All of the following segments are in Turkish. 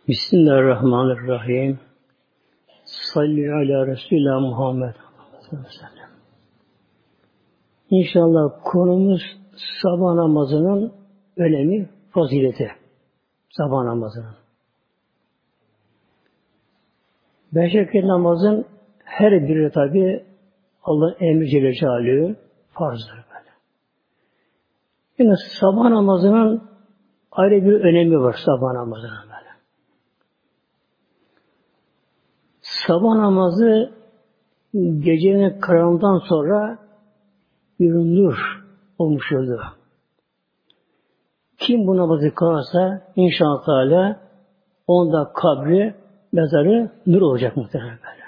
Bismillahirrahmanirrahim. Salli ala Resulullah Muhammed. İnşallah konumuz sabah namazının önemi, fazileti. Sabah namazının. Beş vakit namazın her biri tabi Allah'ın emri Celle Celaluhu farzdır böyle. Yine sabah namazının ayrı bir önemi var sabah namazının böyle. Sabah namazı gecenin karanlığından sonra bir nur olmuş oldu. Kim bu namazı kılarsa inşallah Teala onda kabri, mezarı nur olacak muhtemelen böyle.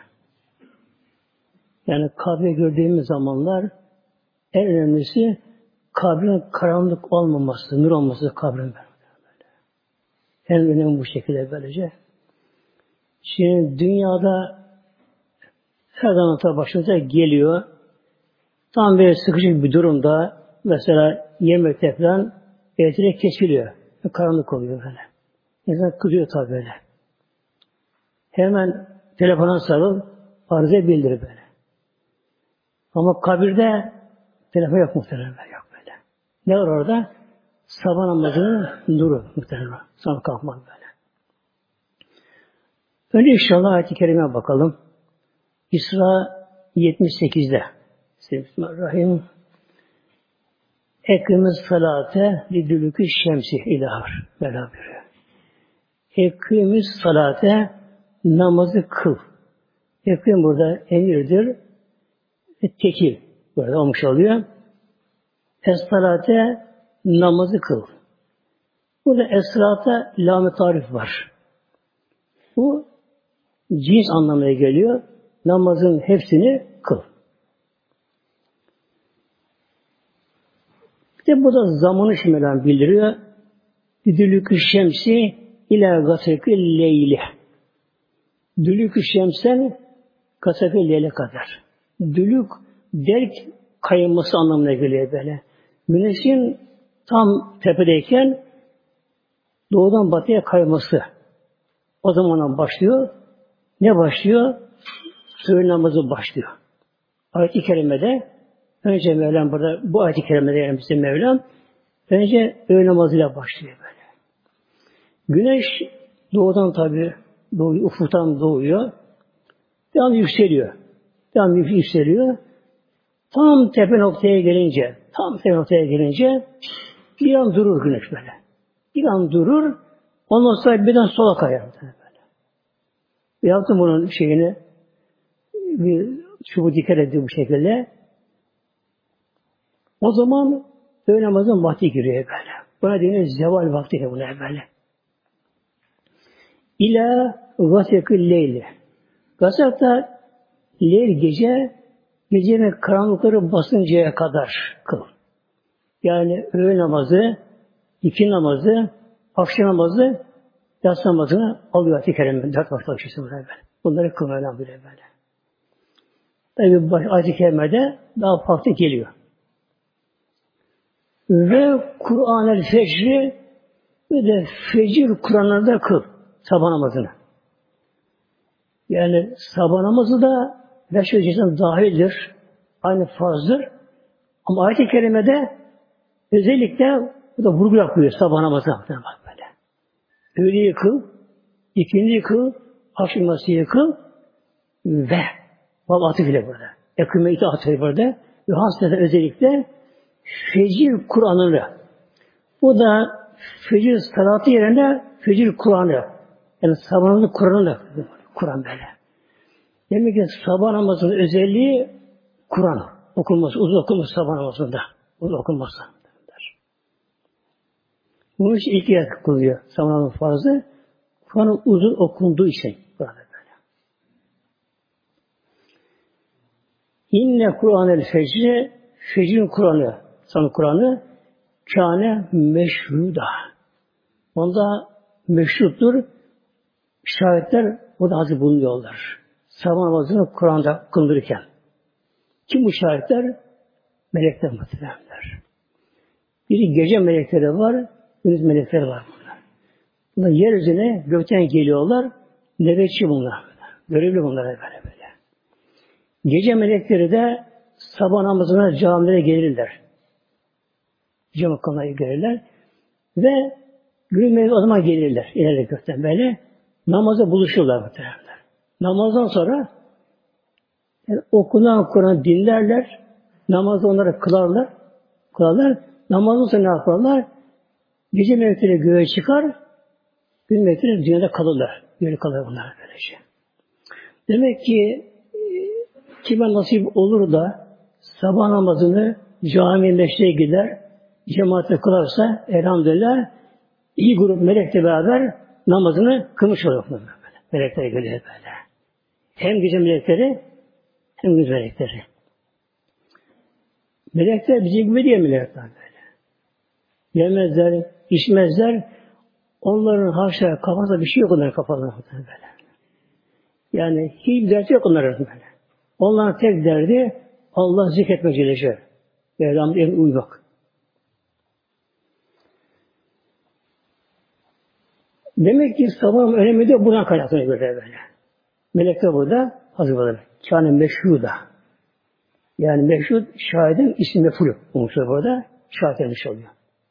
Yani kabri gördüğümüz zamanlar en önemlisi kabrin karanlık olmaması, nur olması kabrin böyle. En önemli bu şekilde böylece. Şimdi dünyada her zaman tabi başımıza geliyor. Tam böyle sıkıcı bir durumda mesela yemekte falan elektrik kesiliyor. Karanlık oluyor böyle. İnsan kızıyor tabi böyle. Hemen telefona sarıl, arıza bildir böyle. Ama kabirde telefon yok muhtemelen yok böyle. Ne var orada? Sabah namazının nuru muhtemelen. Sabah kalkmak böyle. Önce inşallah ayet-i kerime bakalım. İsra 78'de. Bismillahirrahmanirrahim. Ekimiz salate lidülükü şemsi ilahar. Böyle buyuruyor. Ekimiz salate namazı kıl. Ekim burada emirdir. Tekil. Burada olmuş oluyor. Es-salate namazı kıl. Burada es-salate lam-ı tarif var. Bu cins anlamına geliyor. Namazın hepsini kıl. İşte bu da zamanı şimdiden bildiriyor. Dülükü şemsi ila gaseki leyli. Dülükü şemsen gaseki leyle kadar. Dülük derk kayılması anlamına geliyor böyle. Güneşin tam tepedeyken doğudan batıya kayması. O zamandan başlıyor. Ne başlıyor? Öğle namazı başlıyor. Ayet-i kerimede önce Mevlam burada bu ayet-i kerimede yani bizim Mevlam önce öğle namazıyla başlıyor böyle. Güneş doğudan tabi doğuyor, ufuktan doğuyor. Devamlı yükseliyor. Devamlı yükseliyor. Tam tepe noktaya gelince bir an durur güneş böyle. Bir an durur. Ondan sonra birden sola kayar böyle. Yaptım bunun şeyini bir çubuğu dikkat edildi bu şekilde. O zaman öğle namazın vakti giriyor böyle. Buna deniyor zeval vakti buna böyle. İlâ gâsekül leyli. Gâsek da leyl gecenin karanlıkları basıncaya kadar kıl. Yani öğle namazı, ikindi namazı, akşam namazı, yatsı namazını alıyor ayet-i kerime. 4 vakit akşamı böyle. Bunları kılmayla böyle. Tabi ayet-i kerimede daha farklı geliyor. Ve Kur'an-ı Fecri ve de Fecir Kur'an'ı da kıl. Sabah namazını. Yani sabah namazı da 5 öncesinden dahildir. Aynı farzdır. Ama ayet-i kerimede özellikle bu da vurgu yapıyor sabah namazına. Böyle. Öğleyi kıl, ikindiyi kıl, akşam namazı kıl ve vav atıf ile burada. Ekûme-i atıf ile burada. Ve hasreten özellikle Fecir Kur'an'ını. Bu da Fecir salatı yerine Fecir Kur'an'ı. Yani sabah namazı Kur'an'ı. Kur'an böyle. Demek ki sabah namazının özelliği Kur'an okunması, uzun okunması sabah namazında. Uzun okunması. Bunun için ilk yer kılıyor. Sabah namazı farzı. Kur'an'ın uzun okunduğu için. Burada böyle. İnne Kur'an-ı Fecri, Fecrin Kur'an'ı, sabah Kur'an'ı kâne meşruda. Onda meşruttur. Şahitler burada hazır bulunuyorlar. Sabah namazını Kur'an'da kıldırırken. Kim bu şahitler? Melekler muhtemelenler. Biri gece melekleri var, gündüz melekleri var burada. Bunlar yeryüzüne gökten geliyorlar. Nöbetçi bunlar. Görevli bunlar böyle. Gece melekleri de sabah namazına camilere gelirler. Cuma kanalına gelirler. Ve gün mevzu o zaman gelirler. İleride gökten böyle. Namaza buluşurlar muhtemelen. Namazdan sonra yani okunan Kur'an dinlerler. Namazda onları kılarlar. Namazdan sonra ne yaparlar? Gece melekleri göğe çıkar. Gün melekleri dünyada kalırlar. Böyle kalır bunlar böylece. Demek ki kime nasip olur da sabah namazını cami meşreye gider, cemaate kılarsa elhamdülillah iyi grup melekle beraber namazını kılmış olur. Melekler geliyor böyle. Hem gece melekleri hem gündüz melekleri. Melekler bizim gibi değil melekler böyle. Yemezler, içmezler. Onların haşa kafasında bir şey yok onların kafalarında böyle. Yani hiçbir dert yok onların böyle. Onların tek derdi Allah zikretmek Celle. Peygamber'e uymak. Demek ki sabahın önemi de buradan kaynaklanıyor böyle. Melekler burada hazırlanır. Kâne meşhuda. Yani meşhud şahidin ismi mef'ulü olmuş burada. Şahit edilmiş oluyor.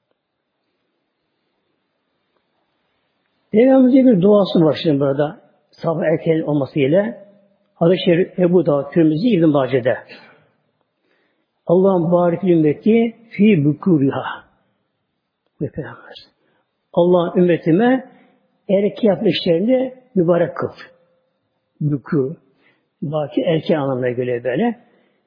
Peygamberimizin bir duası var şimdi burada. Sabah erken olmasıyla. Hadis-i Şerif Ebu Davud Tirmizi İbn Mace'de. Allah'ın barik ümmeti fi bukuriha. Ve Peygamberimiz. Allah'ın ümmetime erken yapma işlerini mübarek kıl. Bukur. Baki erken anlamına geliyor böyle.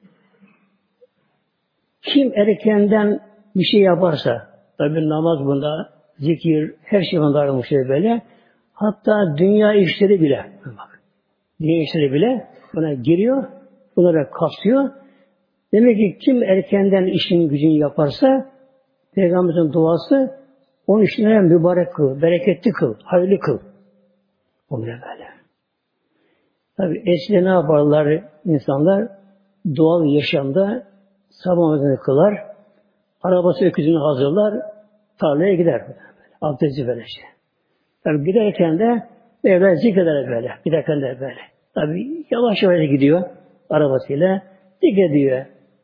Kim erkenden bir şey yaparsa, tabi namaz bunda, zikir, her şey bunda ayrılmış böyle. Hatta dünya işleri bile, bak, dünya işleri bile buna giriyor, bunlara kapsıyor. Demek ki kim erkenden işin gücünü yaparsa, Peygamberimizin duası, onun işine mübarek kıl, bereketli kıl, hayırlı kıl. Oluyor böyle. Tabi eskiden ne yaparlar insanlar? Doğal yaşamda sabah namazını kılar, arabası öküzünü hazırlar, tarlaya gider. Abdesti böylece. Tabi giderken de evler zikreder böyle. Giderken de böyle. Tabi yavaş yavaş gidiyor arabasıyla. Zikrediyor.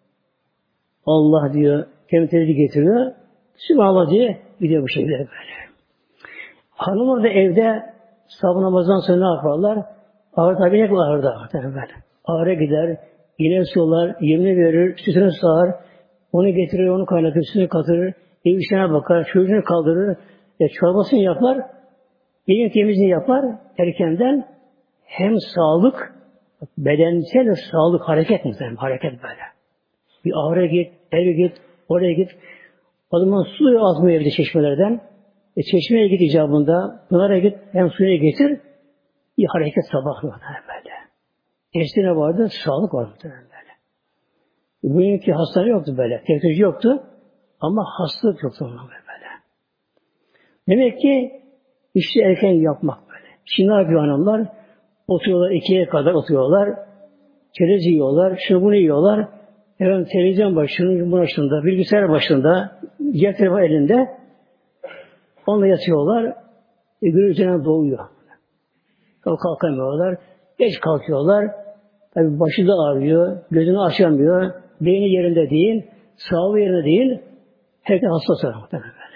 Allah diyor, kelimesi getiriyor. Sübhanallah diye gidiyor bu şekilde böyle. Hanımlar da evde sabah namazdan sonra ne yaparlar? Ağır tabi ne kadar ağırda böyle. Ağıra gider, iğne sular, yemini verir, sütünü sağar, onu getirir, onu kaynatır, üstüne katırır, ev işine bakar, çocuğunu kaldırır, çorbasını yapar, evin temizliğini yapar, erkenden hem sağlık, bedensel de sağlık, hareket muhtemelen, hareket böyle. Bir ağıra git, eve git, oraya git, o zaman suyu azmıyor evde çeşmelerden, çeşmeye git icabında, bunlara git, hem suya getir, bir hareket sabah böyle. Eskiden vardı, sağlık vardı böyle. Bugünkü hastane yoktu böyle, teknoloji yoktu ama hastalık yoktu onunla böyle. Demek ki işi erken yapmak böyle. Şimdi ne yapıyor hanımlar? Oturuyorlar, 2'ye kadar oturuyorlar, çerez yiyorlar, şunu bunu yiyorlar, efendim televizyon başında, bilgisayar başında, cep telefonu elinde, onunla yatıyorlar, gün üzerine doğuyor. Kalkamıyorlar, geç kalkıyorlar, tabi başı da ağrıyor, gözünü açamıyor, beyni yerinde değil, sağlığı yerinde değil, herkes hasta sonra muhtemelen böyle.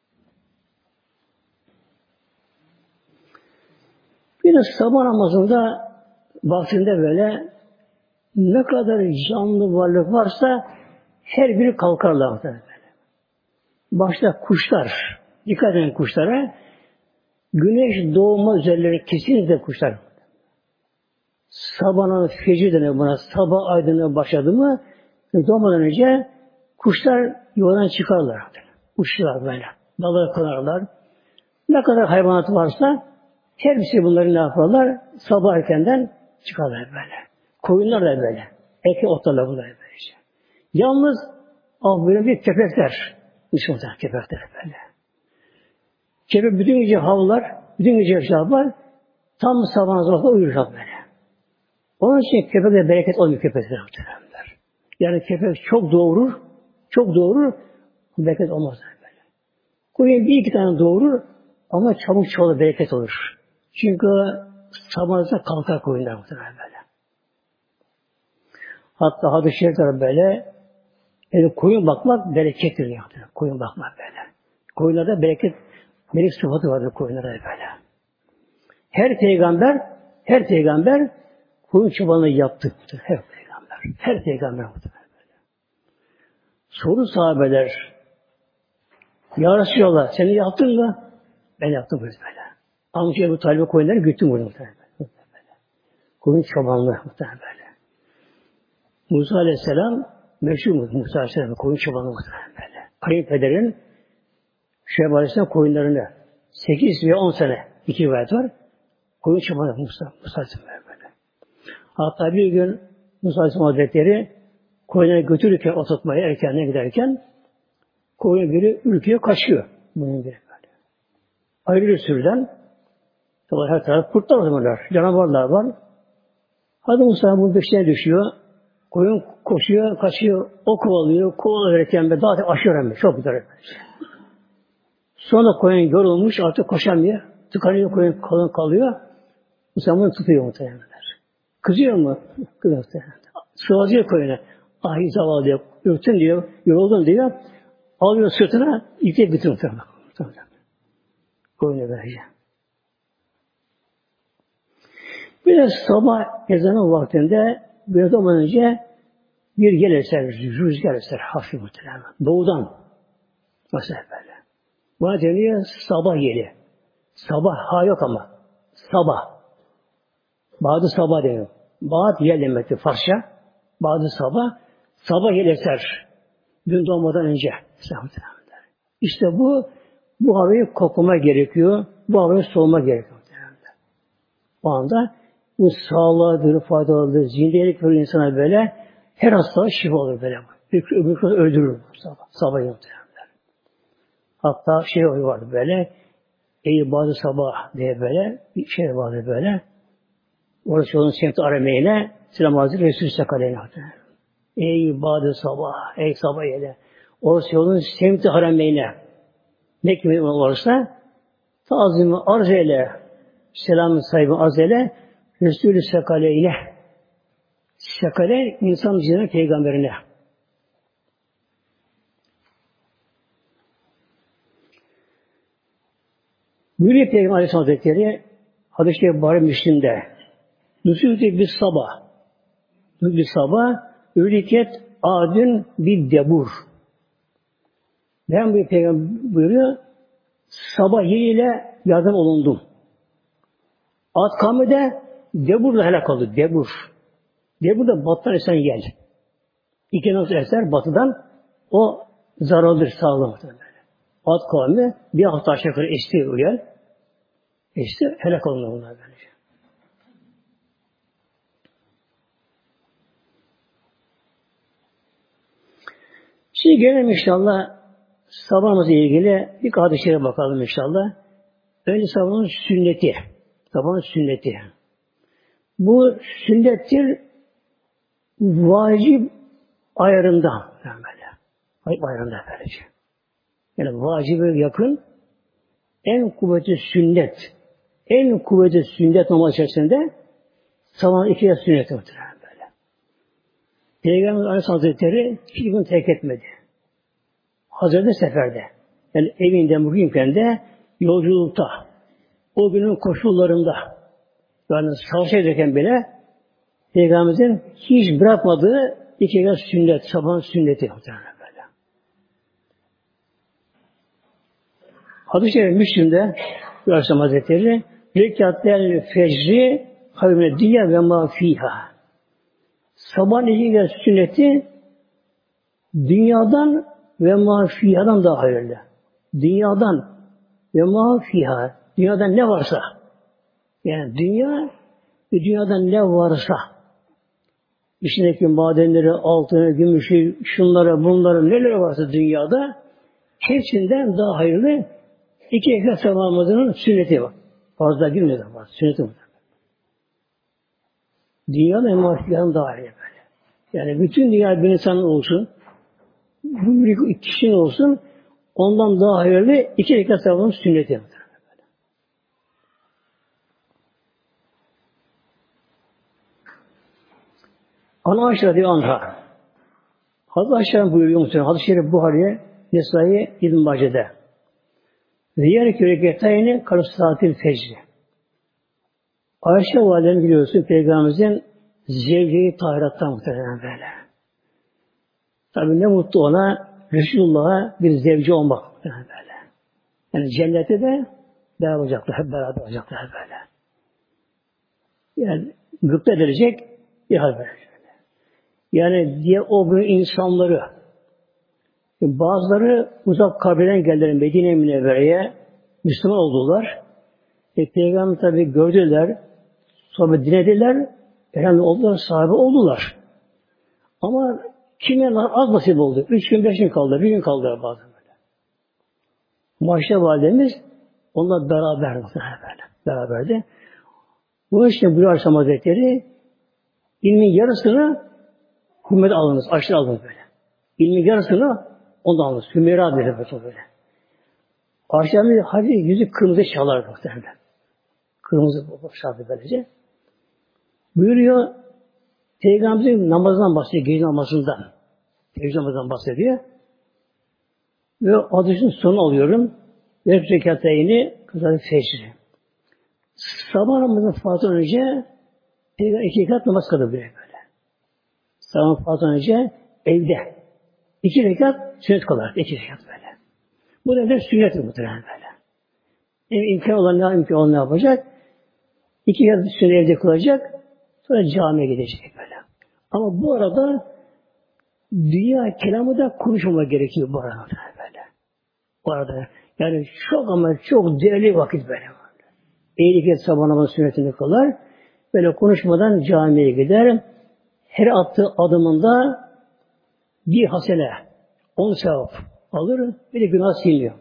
Bir de sabah namazında vaktinde böyle ne kadar canlı varlık varsa her biri kalkarlar muhtemelen böyle. Başta kuşlar, dikkat edin kuşlara, güneş doğma üzerleri kesinlikle kuşlar. Sabahın fecir deniyor buna. Sabah aydınlığı başladı mı doğmadan önce kuşlar yuvadan çıkarlar. Uçuşlar böyle. Dallara konarlar. Ne kadar hayvanat varsa hepsi bunları ne yaparlar? Sabah erkenden çıkarlar böyle. Koyunlar da böyle. Erkek otlarla bunlar böyle. Yalnız böyle bir köpekler. Dışımızda köpekler böyle. Köpek bütün gece havlar, bütün gece yapar. Tam sabah namazında uyurlar böyle. Onun için köpekte bereket olmuyor köpekler. Yani köpek çok doğurur, bereket olmaz böyle. Koyun bir iki tane doğurur, Ama çabuk çoğalır, bereket olur. Çünkü sabahında kalkar koyunlar muhtemelen böyle. Hatta hadis-i şerifler böyle yani koyun bakmak berekettir ya. Koyun bakmak böyle. Koyunlarda bereket, melek sıfatı vardır koyunlarda böyle. Her peygamber koyun çobanlığı yaptı. Her peygamber muhtemelen böyle. Soru sahabeler, ya Resulallah sen yaptın mı? Ben yaptım böyle. Amca Ebu Talib'e koyunları güttüm bunu muhtemelen. Koyun çobanlığı muhtemelen böyle. Musa Aleyhisselam meşhur Musa Aleyhisselam koyun çobanlığı muhtemelen böyle. Kayınpederin Şuayb Aleyhisselam koyunlarını 8 ve 10 sene 2 rivayet var. Koyun çobanlığı Musa Aleyhisselam böyle. Hatta bir gün Musa Aleyhisselam Hazretleri koyunları götürürken oturtmaya erkenden giderken koyun biri ürküyor, kaçıyor. Bunun biri böyle. Ayrılıyor sürüden. Tabii her taraf kurtlar o zamanlar. Canavarlar var. Hadi Musa bunun peşine düşüyor. Koyun koşuyor, kaçıyor. O kovalarken ve daha aşıyor hem de. Çok güzel. Sonra koyun yorulmuş, artık koşamıyor. Tıkanıyor, koyun kalıyor. Musa bunu tutuyor muhtemelen. Kızıyor mu? Kızıyor muhtemelen. Sıvazıyor koyuna. Ahi zavallı diyor. Ürktün diyor, yoruldun diyor. Alıyor sırtına, iple götürüyor muhtemelen. Koyunu böylece. Bir de sabah ezanı vaktinde biraz zaman önce bir yel eser, rüzgar eser hafif muhtemelen. Doğudan. Mesela böyle. Buna deniyor sabah yeli. Sabah ha yok ama. Sabah. Bazı sabah deniyor. Bazı yel demektir Farsça. Bazı sabah. Sabah yel eser. Gün doğmadan önce. İşte bu havayı kokuma gerekiyor. Bu havayı soğuma gerekiyor. O anda bu sağlığa faydalıdır. Zindelik verir insana böyle. Her hastalığa şifa olur böyle. Öbür öldürür sabah muhtemelen. Hatta şey vardı böyle. Ey bazı sabah diye böyle bir şey vardı böyle. Orası yolun semti Arameyle Selam Hazretleri Resulü Sakaleyne. Ey bazı sabah, ey sabah yele. Orası yolun semti Arameyle. Mekke'ye olursa tazimi arz eyle. Selamın sahibi arz eyle. Resulü Sakaleyne. Sakale insan cinine peygamberine. Buyuruyor Peygamber Aleyhisselam Hazretleri hadis-i şerif Buhari Müslim'de Nüsûdü bir sabah bir sabah üliket adün bir debur. Ben bu Peygamber buyuruyor sabah yeriyle yardım olundum. Ad kavmi de deburla helak oldu. Debur. Debur da batıdan esen yel. İki nasıl eser batıdan o zararlıdır sağlam. Ad kavmi bir hafta aşağı yukarı esti o yel. İşte helak olunlar bunlar böylece. Şimdi gelelim inşallah sabahımızla ilgili bir hadiseye bakalım inşallah. Önce sabahın sünneti. Sabahın sünneti. Bu sünnettir vacip ayarında. Böyle. Vacip ayarında böylece. Yani vacibe yakın en kuvvetli sünnet. En kuvvetli sünnet namaz içerisinde sabahın 2 rekat sünneti muhtemelen böyle. Peygamber Aleyhisselam Hazretleri hiç bunu terk etmedi. Hazreti seferde. Yani evinde muhimken de yolculukta. O günün koşullarında. Yani savaşa giderken bile Peygamberimizin hiç bırakmadığı 2 rekat sünnet. Sabahın sünneti muhtemelen böyle. Hadis-i Şerif Müslim'de Aleyhisselam Hazretleri Rekâtel fecri hayrûne dünya ve mâ fîhâ. Sabahın 2 rekat sünneti dünyadan ve mâ fîhâ'dan daha hayırlı. Dünyadan ve mâ fîhâ. Dünyadan ne varsa. Yani dünya ve dünyadan ne varsa. İçindeki madenleri, altını, gümüşü, şunları, bunları, neler varsa dünyada hepsinden daha hayırlı 2 rekat sabahımızın sünneti var. Fazla girmeden var. Sünneti var. Dünyanın en mahfiyanın daha hayırlı böyle. Yani bütün dünya bir insanın olsun, bir kişinin olsun, ondan daha hayırlı 2 rekat sabahımızın sünneti var. Ana Ayşe diyor anha. Hazreti Ayşe'nin buyuruyor muhtemelen. Hadis-i Şerif Buhari'ye, Nesai İbn Mace'de. Diğer küreketayını karısatil fecri. Ayşe validem biliyorsun Peygamberimizin zevceyi tahirattan muhtemelen böyle. Tabi ne mutlu ona Resulullah'a bir zevci olmak muhtemelen böyle. Yani cennette de beraber olacaklar, hep beraber olacaklar böyle. Yani gıpta edilecek bir hal böyle. Yani diye o gün insanları bazıları uzak kabileden geldiler Medine-i Münevvere'ye Müslüman oldular. Peygamber tabi gördüler, sonra dinlediler, elhamdülillah oldular, sahibi oldular. Ama kime az nasip oldu? 3 gün, 5 gün kaldı, bir gün kaldı bazen böyle. Ayşe validemiz onunla beraber böyle, beraberdi. Bunun için buyuruyor Aleyhisselam Hazretleri ilmin yarısını Hümeyra alınız, aşırı alınız böyle. İlmin yarısını ondan alınız. Hümeyra dedi böyle. Ayşe'nin hadi yüzü kırmızı çalar muhtemelen. Kırmızı şartı böylece. Buyuruyor, Peygamberimizin namazından bahsediyor, gece namazından. Gece namazından bahsediyor. Ve hadisinin sonunu alıyorum. Ve rekatayını kızarı fecri. Sabah namazından fazla önce Peygamber 2 rekat namaz kıldı böyle. Sabah fazla önce evde 2 rekat sünnet kılar. 2 rekat böyle. Bu da sünnet muhtemelen böyle. İmkan olan ne yapacak? 2 rekat sünnet evde kılacak. Sonra camiye gidecek böyle. Ama bu arada dünya kelamı da konuşmamak gerekiyor bu arada böyle. Bu arada yani çok ama çok değerli vakit böyle. İyilik et sabah namazı sünnetini kılar. Böyle konuşmadan camiye gider. Her attığı adımında bir hasene, 10 sevap alır. Bir de günah siliniyor.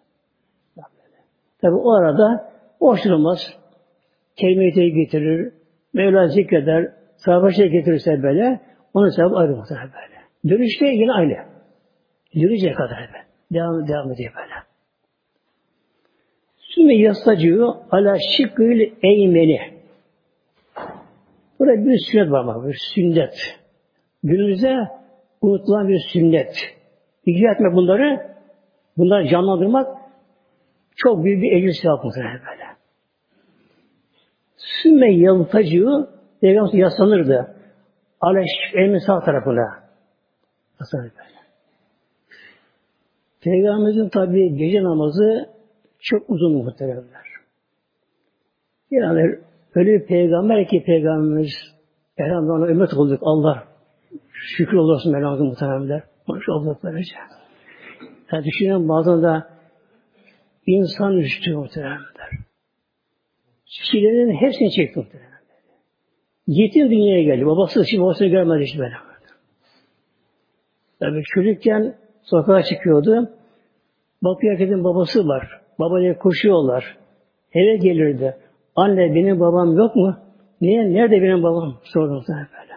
Tabi o arada boş durmaz. Kelime-i getirir. Mevla zikreder. Sahabe şey getirirse böyle onun sevabı ayrı muhtemelen böyle. Dönüşte yine aynı. Yürüyecek kadar böyle. Devam ediyor böyle. Sümme yastacıyor ala şıkkıl eymeni. Burada bir sünnet var mı? Bir sünnet. Günümüzde unutulan bir sünnet. İcra etmek bunları canlandırmak çok büyük bir ecir sevap muhtemelen böyle. Sümme yaltacıyor, Peygamber yaslanırdı. Elimin sağ tarafına. Yaslanır böyle. Peygamberimizin tabi gece namazı çok uzun muhtemelenler. Yani öyle bir peygamber ki Peygamberimiz elhamdülillah ona ümmet olduk. Allah şükür olsun Mevlamız'a muhtemelenler. Maşallah böylece. Yani düşünün bazen de insan üstü muhtemelenler. Çilenin hepsini çekti muhtemelen. Yetim dünyaya geldi. Babasını görmedi hiç böyle. Tabii çocukken sokağa çıkıyordu. Bakıyor herkesin babası var. Baba diye koşuyorlar. Eve gelirdi. Anne benim babam yok mu? Niye? Nerede benim babam? Sordum sana böyle.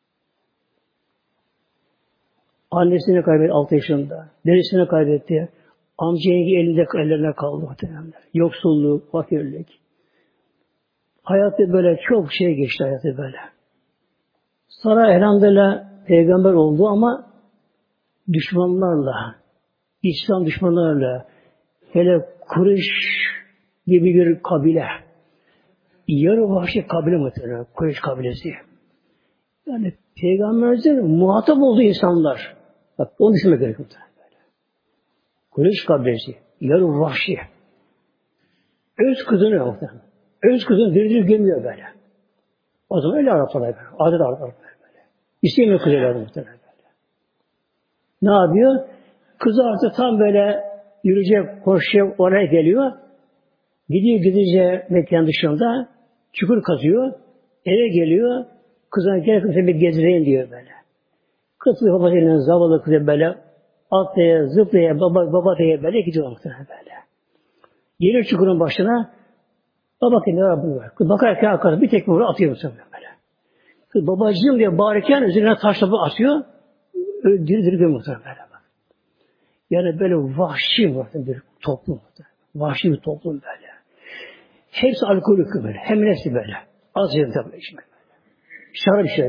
Annesini kaybetti 6 yaşında. Dedesini kaybetti. Amcayı ellerine kaldı muhtemelen. Yoksulluk, fakirlik. Hayatı böyle çok şey geçti hayatı böyle. Sonra elhamdülillah peygamber oldu ama düşmanlarla, İslam düşmanlarla, hele Kureyş gibi bir kabile, yarı vahşi kabile muhtemelen, Kureyş kabilesi. Yani peygamberimizin muhatap olduğu insanlar, bak onu düşünmek gerekiyor. Kureyş kabilesi, yarı vahşi. Öz kızını muhtemelen. Öz kızını diri gömüyor böyle. O zaman öyle Araplar böyle. Adet Araplar böyle. İstemiyor kız evladı muhtemelen böyle. Ne yapıyor? Kızı artık tam böyle yürüyecek, koşacak, oraya geliyor. Gidince mekan dışında çukur kazıyor. Eve geliyor. Kızına gel kızına bir gezdireyim diyor böyle. Kız babasıyla zavallı kızı böyle atlaya, zıplaya, baba diye böyle gidiyor muhtemelen böyle. Geliyor çukurun başına. Baba bakın ne var bu var. Kız bakarken arkasına bir tekme vuruyor atıyor muhtemelen böyle. Kız babacığım diye bağırırken üzerine taş topu atıyor. Diri gömüyor muhtemelen böyle. Yani böyle vahşi bir toplum. Vahşi bir toplum böyle. Hepsi alkolik böyle. Hem hepsi böyle. Az yerim tabii içmek böyle. Şarap içiyor böyle.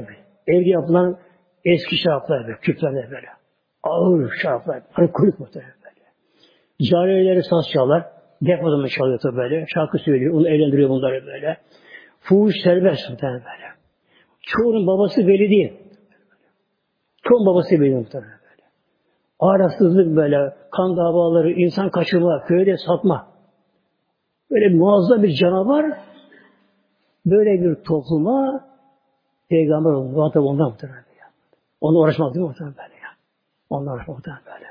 Evde yapılan eski şaraplar böyle, küplerde böyle. Ağır şaraplar, alkolik muhtemelen böyle. Cariyeleri saz çalar, depoda mı çalıyor tabii böyle, şarkı söylüyor, onu eğlendiriyor bunları böyle. Fuhuş serbest muhtemelen böyle. Çoğunun babası belli değil. Çoğunun babası belli muhtemelen böyle. Ahlaksızlık böyle, kan davaları, insan kaçırma, köyde satma. Böyle muazzam bir canavar, böyle bir topluma Peygamber oldu. O tabi ondan muhtemelen. Onunla uğraşmak değil mi muhtemelen böyle ya? Onunla uğraşmak muhtemelen böyle.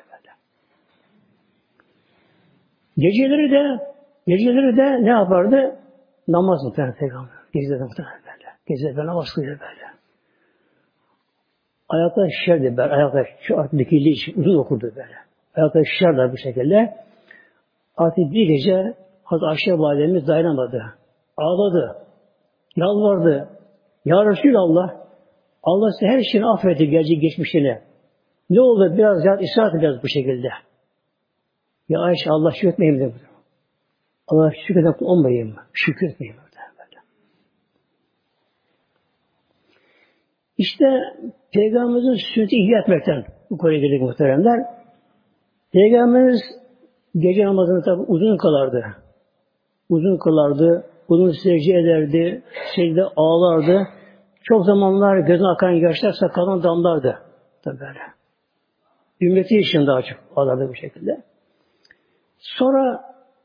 Geceleri de ne yapardı? Namaz muhtemelen Peygamber. Geceleri muhtemelen böyle. Geceleri namaz kılıyor böyle. Ayakları şişerdi böyle. Ayakları şu artık dikildiği için uzun okurdu böyle. Ayakları şişerdi bu şekilde. Artık bir gece Hazreti Ayşe validemiz dayanamadı. Ağladı. Yalvardı. Ya Resulallah, Allah size her şeyini affetti, gelecek geçmişini. Ne olur biraz ya ısrar edeceğiz bu şekilde. Ya Ayşe Allah şükretmeyeyim dedi. Allah şükreden olmayayım mı? Şükretmeyeyim mi? İşte Peygamberimizin sünneti ihya etmekten bu konuya geldik muhteremler. Peygamberimiz gece namazını tabi uzun kılardı. Uzun kılardı, uzun secde ederdi, secde ağlardı. Çok zamanlar gözüne akan yaşlar sakalından damlardı. Tabi böyle. Ümmeti için daha çok ağlardı bu şekilde. Sonra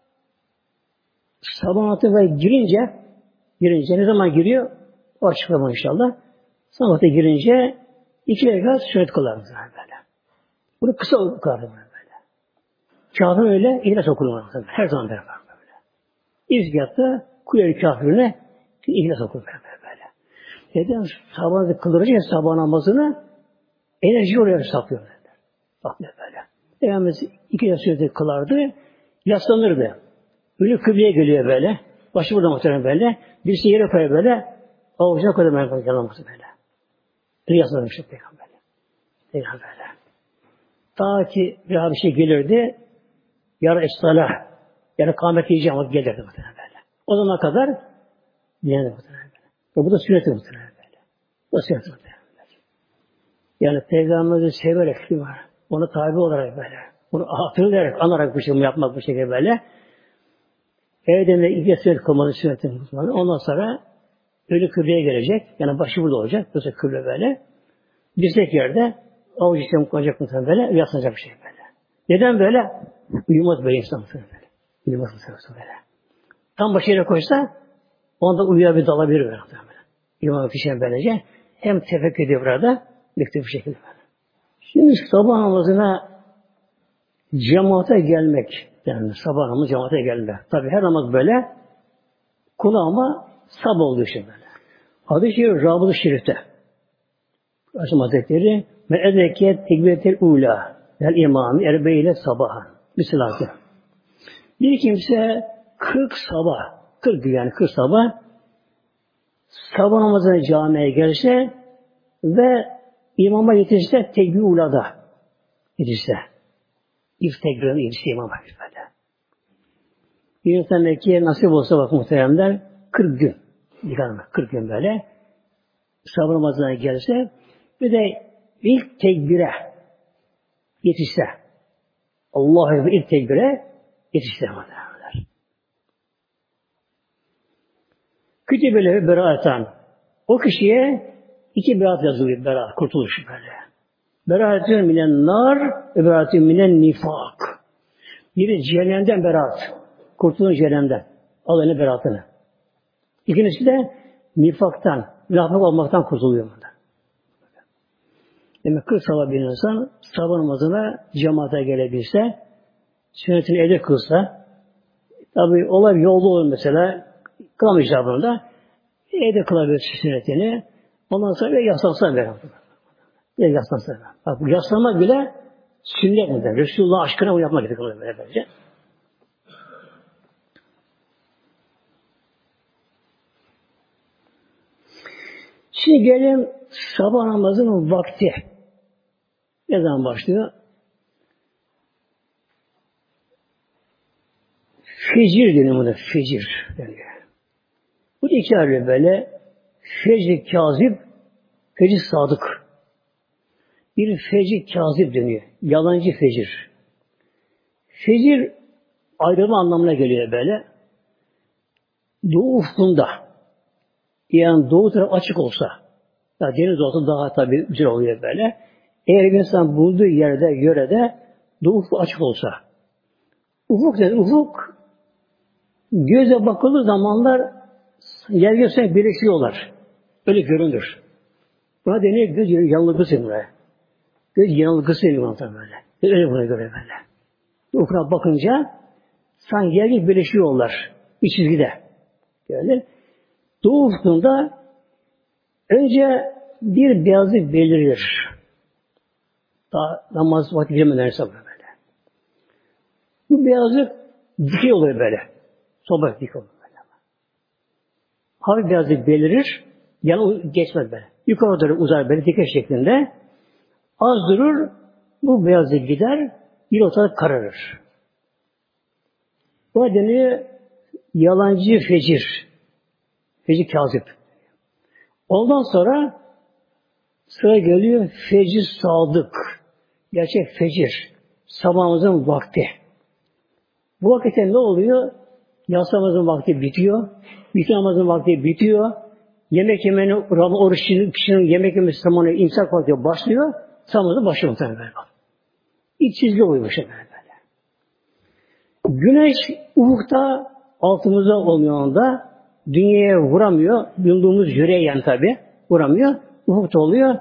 sabah namazına girince ne zaman giriyor? O açıklama inşallah. Sabahta girince 2 rekat sünnet kılardı böyle. Bunu kısa kılardı böyle. Kâfir öyle İhlas okulur. Her zaman böyle. İlk yatta Kul-i Kâfir'ine İhlas okulur böyle. Neden? Sabahını kıldırınca sabah namazını enerji oraya saklıyor. Saklıyor böyle. Peygamberimiz 2 rekat sünneti kılardı. Yaslanırdı. Ölü kıbleye geliyor böyle. Başı burada muhtemelen böyle. Birisi yere koyuyor böyle. Avucuna koyuyor böyle. Yanılması böyle. Yaslanmıştı Peygamber'le. Peygamber'le. Ta ki bir şey gelirdi. Yarın es-salah. Yani kâhmet yiyeceğim ama gelirdi muhtemelen böyle. O zamana kadar dinlendi muhtemelen böyle. Ve bu da sünnet-i muhtemelen böyle. Bu da sünnet-i muhtemelen böyle. Yani Peygamber'i severek var. Ona tabi olarak böyle. Onu hatırlayarak, anarak bu şey yapmak bu şekilde böyle. Evden de ilk sünnet kılmanın sünnet-i muhtemelen. Ondan sonra ölü kıbleye gelecek. Yani başı burada olacak. Böyle kıble böyle. Dirsek yerde avuç içine koyacak muhtemelen böyle. Yaslanacak bir şey böyle. Neden böyle? Uyumaz böyle insan muhtemelen böyle. Uyumaz muhtemelen böyle. Tam başı yere koysa onda uyuya bir dalabilir böyle muhtemelen. Uyumak için böylece hem tefekkür ediyor burada bekliyor bir şekilde böyle. Şimdi sabah namazına cemaate gelmek. Yani sabah namazı cemaate gelmek. Tabi her namaz böyle. Konu ama sabah olduğu için böyle. Hadis-i Şerif Rabıt-ı Şerif'te Rasul Hazretleri me'edeke tekbiretel ula el imami erbeyle sabaha. Bismillahirrahmanirrahim. Bir kimse 40 sabah 40 sabah namazına camiye gelse ve imama yetişse tekbir ulada yetişse. İlk tekbirine yetişse imama böyle. Bir insan belki nasip olsa bak muhteremler 40 gün. 40 gün böyle sabah namazına gelse bir de ilk tekbire yetişse Allah'a ilk tekbire yetişse kütübele beraatan o kişiye 2 beraat yazılıyor beraat kurtuluş böyle. Beraatün minen nar ve beraatün minen nifak. Biri cehennemden beraat. Kurtulun cehennemden. Al eline beraatını. İkincisi de nifaktan, münafık olmaktan kurtuluyor burada. Demek 40 sabah bir insan sabah namazına cemaate gelebilse, sünnetini evde kılsa, tabi olay yolda olur mesela, kılamayacak bunu da, evde kılabilir sünnetini, ondan sonra yaslansa verir. Yaslansa verir. Bak bu yaslanmak bile sünnet midir? Resulullah aşkına bu yapmak gerekiyor böylece. Şimdi gelin sabah namazının vakti. Ne zaman başlıyor? Fecir deniyor buna. Fecir deniyor. Bu 2 ayrı böyle. Fecr-i kazib, Fecir sadık. Bir fecir kazip deniyor. Yalancı fecir. Fecir ayrılma anlamına geliyor böyle. Doğu ufkunda yani doğu tarafı açık olsa ya deniz olsa daha tabii güzel oluyor böyle. Eğer bir insan bulduğu yerde, yörede doğu ufku açık olsa ufuk dedi, ufuk göze bakıldığı zamanlar yer göstererek birleşiyorlar. Öyle görünür. Buna deniyor göz yanılgısı buraya. Göz yanılgısı deniyor böyle. Öyle buna göre böyle. Ufukuna bakınca sanki yer gibi birleşiyorlar. Bir çizgide. Böyle. Doğu ufkunda önce bir beyazlık belirir. Daha namaz vakti girmeden hesap böyle. Bu beyazlık dikey oluyor böyle. Soba dikey oluyor böyle. Hafif beyazlık belirir. Yani geçmez böyle. Yukarı doğru uzar böyle dikey şeklinde. Az durur. Bu beyazlık gider. Bir ortalık kararır. Bu deniyor yalancı fecir. Fecir kazip. Ondan sonra sıra geliyor fecir sadık. Gerçek fecir. Sabahımızın vakti. Bu vakitte ne oluyor? Yatsı namazın vakti bitiyor. Bütün namazın vakti bitiyor. Yemek yemenin, oruç kişinin yemek yemesi zamanı imsak vakti başlıyor. Sabahımızın başlıyor muhtemelen böyle. İç çizgi oluyor bu şekilde böyle. Güneş ufukta altımızda olmuyor anda. Dünyaya vuramıyor. Bulunduğumuz yüreğe yani tabi. Vuramıyor. Ufukta oluyor.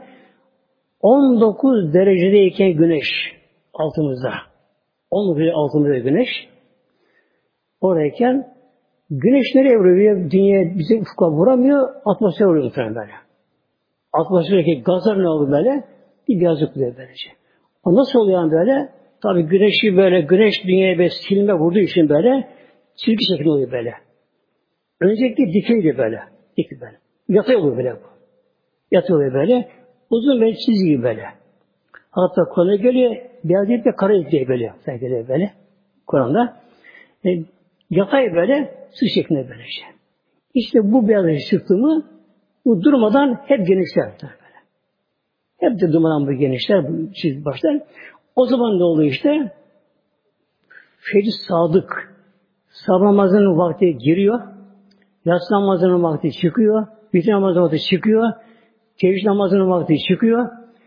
19 derecedeyken güneş altımızda. 19 derece altımızda güneş. Orayken güneş nereye vuruyor? Dünya bize ufka vuramıyor. Atmosfer vuruyor muhtemelen böyle. Atmosferdeki gazlar ne oldu böyle? Bir beyazlık oluyor böylece. O nasıl oluyor yani böyle? Tabi güneşi böyle, güneş dünyaya böyle silme vurduğu için böyle çizgi şekli oluyor böyle. Öncelikle dikeydi böyle. Dikey böyle. Yatay oluyor böyle bu. Yatay oluyor böyle. Uzun böyle çizgi gibi böyle. Hatta Kur'an'a geliyor. Beyaz deyip de kara diye geliyor. Sen geliyor böyle. Kur'an'da. Yatay böyle su şeklinde böyle şey. İşte bu beyazlık çıktı mı bu durmadan hep genişler. Böyle. Hep de durmadan bu genişler. Bu çizgi başlar. O zaman ne oluyor işte? Fecir sadık. Sabah namazının vakti giriyor. Yatsı namazının vakti çıkıyor. Bütün namazının vakti çıkıyor. Teheccüd namazının vakti çıkıyor.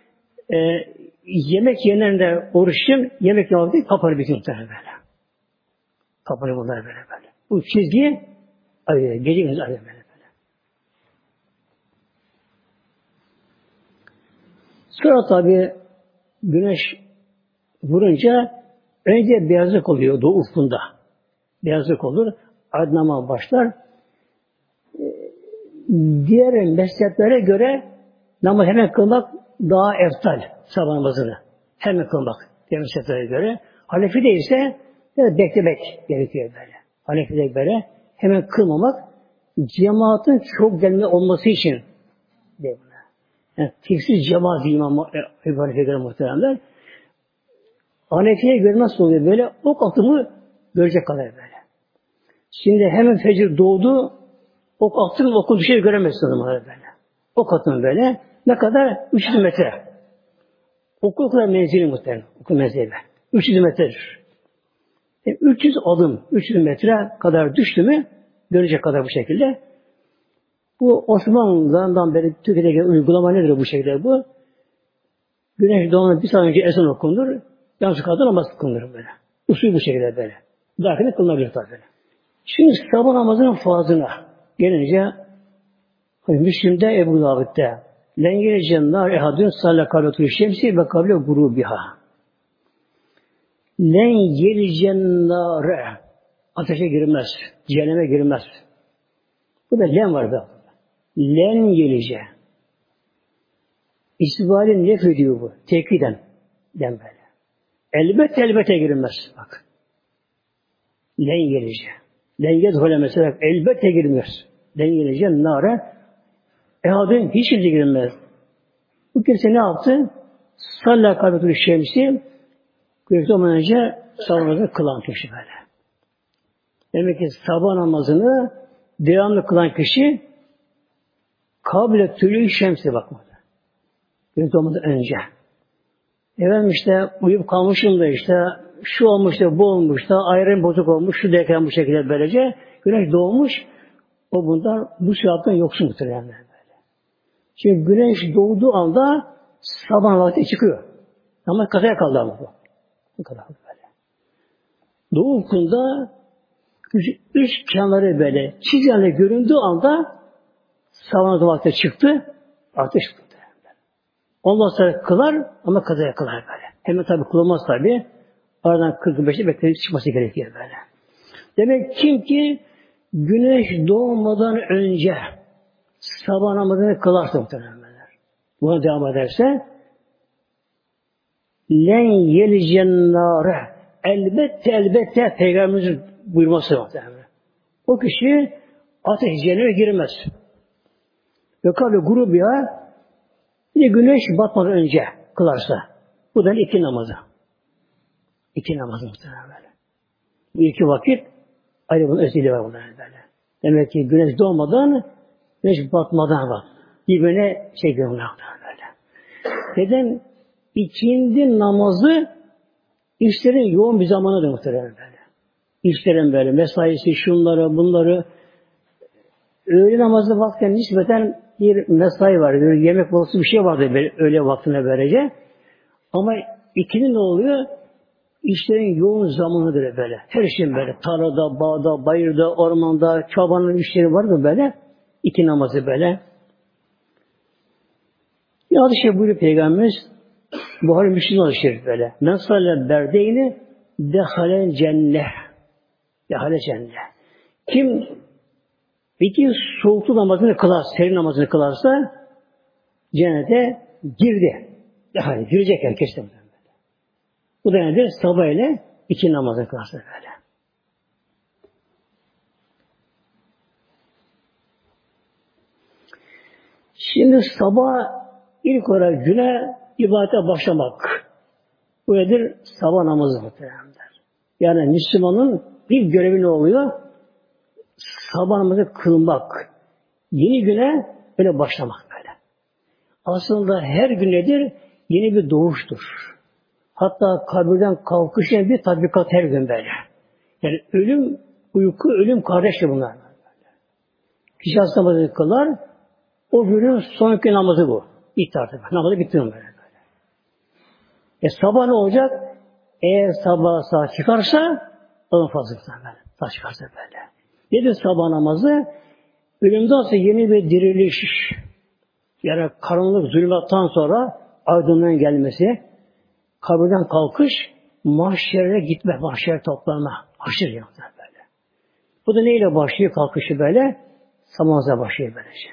Yemek yeneninde oruçun yemek vakti kapanır bütün muhtemelen böyle. Kapanır bunlar böyle. Bu çizgi gece gündüz ayrı böyle. Sonra tabi güneş vurunca önce beyazlık oluyor doğu ufkunda. Beyazlık olur. Aydınlanma başlar. Diğer mezheplere göre namaz hemen kılmak daha eftal sabah namazını. Hemen kılmak diğer mezheplere göre. Hanefi'de ise beklemek gerekiyor böyle. Hanefi'de göre hemen kılmamak cemaatin çok gelme olması için diye buna. Yani teksiz cemaat imam Hanefi'ye göre muhteremler. Hanefi'ye göre nasıl oluyor böyle? Ok atımı görecek kadar böyle. Şimdi hemen fecir doğdu. Ok attın okun bir şey göremezsin böyle. Ok atın böyle. Ne kadar? 300 metre. Okul kadar menzili muhtemelen. Okul menzili. 300 metredir. 300 adım, 300 metre kadar düştü mü görecek kadar bu şekilde. Bu Osmanlı'dan beri Türkiye'deki uygulama nedir bu şekilde bu? Güneş doğmadan bir saat önce ezan okunur. Yansık kadar namaz kılınır böyle. Usul bu şekilde böyle. Daha kılınabilir tabi böyle. Şimdi sabah namazının farzına gelince Müslim'de Ebu Davud'da len yelicen nar ehadun salla kabletul şemsi ve kable gurubiha. Len yelicen nar ateşe girmez, cehenneme girmez. Bu da len var da. Len yelice. İstibali nef ediyor bu. Tekiden. Len böyle. Elbette girilmez. Bak. Len yelice. Len yedhole mesela elbette girmez. Len yelice nara ehadın hiç kimse girilmez. Bu kimse ne yaptı? Salla kabetül şemsi güneş doğmadan önce sabah namazını kılan kişi böyle. Demek ki sabah namazını devamlı kılan kişi kable tülü şemsi bakmadı. Güneş doğmadan önce. Efendim işte uyuyup kalmışım da işte şu olmuş da bu olmuş da ayrım bozuk olmuş şu derken bu şekilde böylece güneş doğmuş o bundan bu sürattan yoksun muhtemelen böyle. Çünkü güneş doğduğu anda sabah vakti çıkıyor. Ama kazaya kaldı ama bu. Bu kadar böyle. Doğu ufkunda üç kenarı böyle çizenle göründüğü anda sabah vakti çıktı artık çıktı. Ondan sonra kılar ama kazaya kılar böyle. Hemen tabi kılmaz tabi. Aradan 45'te bekleyip çıkması gerekiyor böyle. Demek kim ki güneş doğmadan önce sabah namazını kılarsa muhtemelen. Buna devam ederse len yelicennâre elbette Peygamberimizin buyurması muhtemelen. O kişi ateş cehenneme girmez. Ve kabli grubiya bir güneş batmadan önce kılarsa. Bu da iki namazı. İki namazı muhtemelen böyle. Bu iki vakit ayrı bunun özelliği var bunların böyle. Demek ki güneş doğmadan, güneş batmadan var. Birbirine görünüyor böyle. Neden? İkindi namazı işlerin yoğun bir zamanıdır muhtemelen böyle. İşlerin böyle mesaisi, şunları, bunları öğle namazı vaktine nispeten bir mesai var. Bir yemek molası bir şey vardır böyle, öğle vaktine böylece. Ama ikindi ne oluyor? İşlerin yoğun zamanıdır böyle. Her şeyin böyle. Tarlada, bağda, bayırda, ormanda, çobanın işleri vardır böyle. İki namazı böyle. Bir hadis-i şerif buyuruyor Peygamberimiz. Buhari Müslim hadis-i şerif böyle. Men salle berdeyni dehalen cennet. Dehalen cennet. Kim iki soğuklu namazını kılar, serin namazını kılarsa cennete girdi. Dehalen girecek herkes de. Bu da nedir? Sabah ile iki namazını kılarsa böyle. Şimdi sabah ilk olarak güne ibadete başlamak. Bu nedir? Sabah namazı muhtemelen. Yani Müslümanın bir görevi ne oluyor? Sabah namazı kılmak. Yeni güne böyle başlamak böyle. Aslında her gün nedir? Yeni bir doğuştur. Hatta kabirden kalkışın bir tatbikat her gün böyle. Yani ölüm, uyku, ölüm kardeştir bunlar. Kişi hasta namazı kılar, o günün sonraki namazı bu. Bitti artık. Namazı bitti böyle. Sabah ne olacak? Eğer sabah saat çıkarsa onun fazla böyle. Saat çıkarsa böyle. Nedir sabah namazı? Ölümden sonra yeni bir diriliş. Yani karanlık zulümattan sonra aydınlığın gelmesi, kabirden kalkış, mahşere gitme, mahşere toplanma. Haşir yaptı böyle. Bu da neyle başlıyor kalkışı böyle? Sabahınıza başlıyor böylece.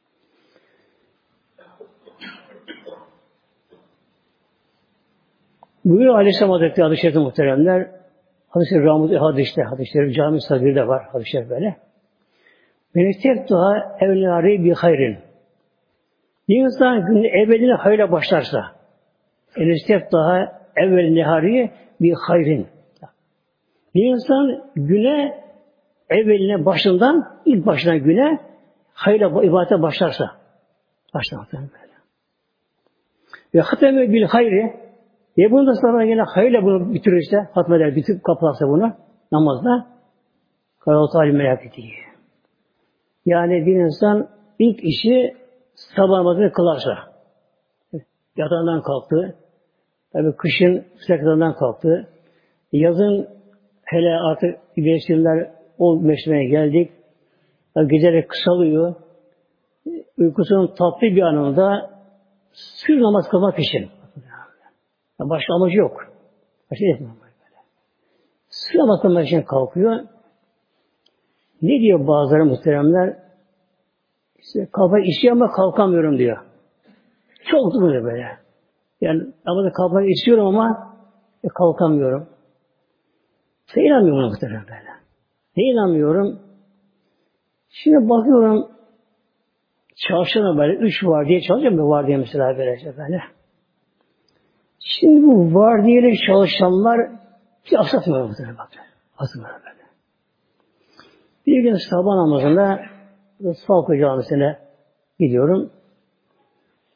Buyuruyor Aleyhisselam Hazretleri hadis-i şerifte muhteremler. Hadis-i Ramuz hadis-i Cami-i Sagir'de var hadis-i şerif böyle. Menektek daha evlâri bi hayrin. Bir insan günün evveline hayırla başlarsa, menektek daha evvel nehari bi hayrin. Bir insan güne evveline başından, ilk başından güne hayırla ibadete başlarsa, başlamaktan böyle. Ve hateme bil hayri, ve bunu da sonra yine hayırla bunu bitirirse, hatmeder, bitip kaplarsa bunu namazda, Kâlâhu Teâlâ melâketi. Yani bir insan ilk işi sabah namazını kılarsa, yatağından kalktı, tabi kışın sıcaklarından kalktı, yazın hele artık mevsimler o mevsimine geldik, geceleri kısalıyor, uykusunun tatlı bir anında sır namaz kılmak için. Başka amacı yok. Başka yapmıyor böyle. Sır namaz kılmak için kalkıyor. Ne diyor bazıları muhteremler? İşte kalkmak istiyorum ama kalkamıyorum diyor. Çok duruyor böyle. Yani namazda kalkmak istiyorum ama kalkamıyorum. Ben inanmıyorum muhterem böyle. Ne inanmıyorum? Şimdi bakıyorum çalışana böyle 3 var diye çalışıyorum da var diye mesela böyle. Şimdi bu vardiyalı çalışanlar hiç asatmıyor muhtemelen bak. Asatmıyor böyle. Bir gün sabah namazında Salkı Camisi'ne gidiyorum.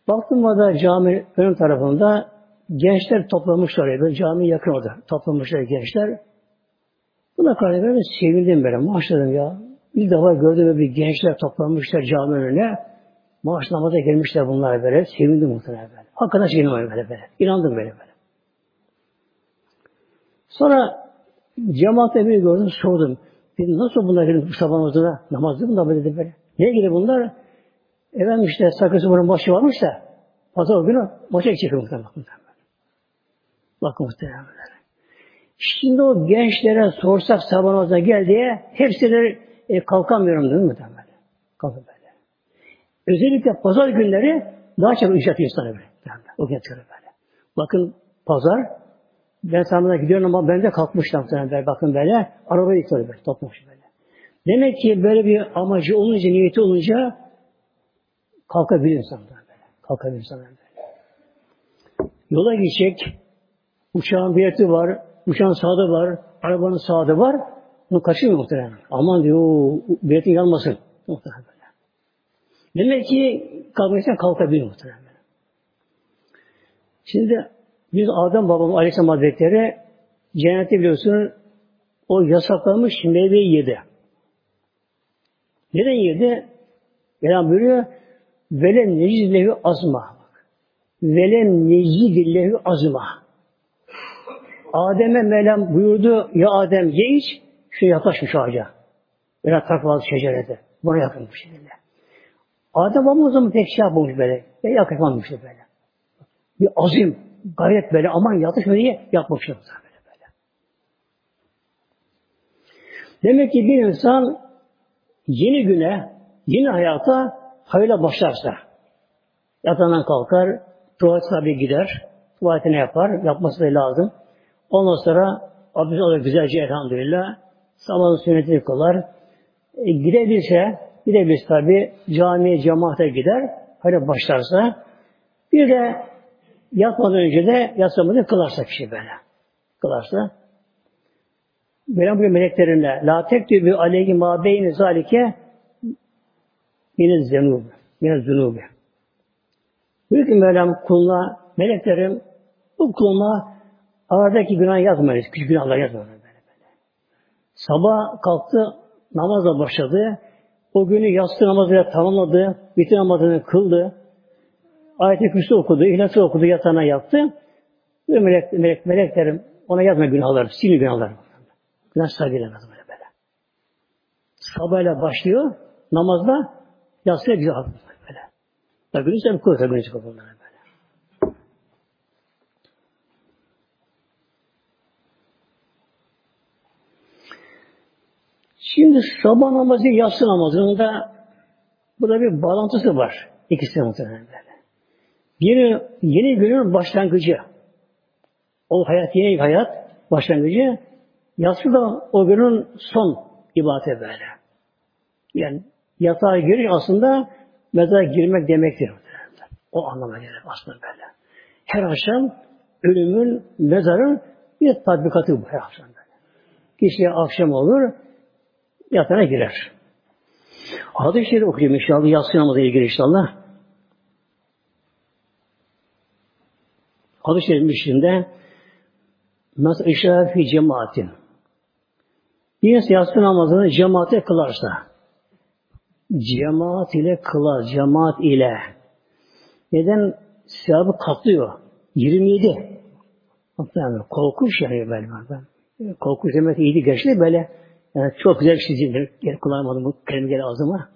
Baktım da cami ön tarafında gençler toplamışlar. Böyle cami yakın orada. Toplamışlar gençler. Buna karşı böyle sevindim böyle. Maşallah ya. Bir defa gördüm böyle bir gençler toplanmışlar cami önüne. Maaş namaza gelmişler bunlar böyle. Sevindim muhtemelen böyle. Hakikaten sevindim böyle. İnandım böyle. Sonra cemaatle bir gördüm, sordum. Dedim, nasıl bunlar gelip bu sabah namazına namaz değil mi da böyle? Neye gidiyor bunlar? Efendim işte Sakırspor'un başı varmış da pazar günü maça gidecek muhtemelen. Bakın muhtemelen. Şimdi o gençlere sorsak sabah namazına gel diye hepsi de kalkamıyorum değil mi muhtemelen? Kalkamıyorum böyle. Özellikle pazar günleri daha çok ücret insanı böyle. O getiriyor böyle. Bakın pazar ben sanırım gidiyorum ama ben de kalkmıştım böyle. Bakın böyle arabayı yıkıyor böyle. Topmuş böyle. Demek ki böyle bir amacı olunca, niyeti olunca kalkabilir insan böyle. Kalkabilir insan böyle. Yola gidecek, uçağın bileti var, uçağın sağda var, arabanın sağda var. Bunu kaçırmıyor muhtemelen. Aman diyor, biletin yanmasın. Muhtemelen böyle. Demek ki kalkabilir muhtemelen. Şimdi biz Adem babam Aleyhisselam Hazretleri cennette biliyorsunuz o yasaklamış meyveyi yedi. Neden yedi? Mevlam buyuruyor velem necid azma. Velem necid azma. Adem'e Mevlam buyurdu ya Adem ye iç şu yaklaşmış ağaca. Böyle takvalı şecerede. Buna yakınmış böyle. Adem babam o zaman pek şey yapmamış böyle. Yaklaşmamış böyle. Bir azim, gayret böyle aman yaklaşma diye yapmış böyle. Demek ki bir insan yeni güne, yeni hayata hayırla başlarsa yatağından kalkar, tuvaletine gider, tuvaletine yapar, yapması da lazım. Ondan sonra abdest alır güzelce elhamdülillah, sabahın sünnetini kılar. Gidebilirse tabi camiye, cemaate gider, hayırla başlarsa, bir de yatmadan önce de yatsamadan kılarsa kişi böyle. Kılarsa, Mevlam bugün meleklerine la tektübü aleyhi ma beyni zalike minez zunubi. Buyur ki Mevlam kuluna, meleklerim bu kuluma aradaki günah yazmayız. Küçük günahlar yazmayız. Böyle. Sabah kalktı, namazla başladı. O günü yatsı namazıyla tamamladı. Bitir namazını kıldı. Ayet-i Kürsü okudu, İhlas'ı okudu, yatağına yattı. Ve meleklerim ona yazma günahları, silin günahları. Günah sahibi edemez böyle. Sabahla başlıyor, namazda yatsıya güzel böyle. Tabi günü sen kılırsa günü çıkıyor bunlara böyle. Şimdi sabah namazı, yatsı namazında burada bir bağlantısı var. İkisi muhtemelen böyle. Yeni günün başlangıcı. O hayat yeni bir hayat başlangıcı. Yatsı da o günün son ibadeti böyle. Yani yatağa giriş aslında mezara girmek demektir. O anlama gelir aslında böyle. Her akşam ölümün, mezarın bir tatbikatı bu her akşam böyle. Kişiye akşam olur, yatağına girer. Hadis-i Şerif okuyayım inşallah. Yatsı namazıyla ilgili inşallah. Hadis-i Şerif'in içinde nasıl işaret cemaatin. Bir insan yatsı namazını cemaate kılarsa, cemaat ile kılar, cemaat ile. Neden? Sevabı katlıyor. 27. Yani korkunç yani böyle. Korkunç demek iyiydi gerçekten böyle. Yani çok güzel bir şey değil. Kullanmadım bu kelime ağzıma.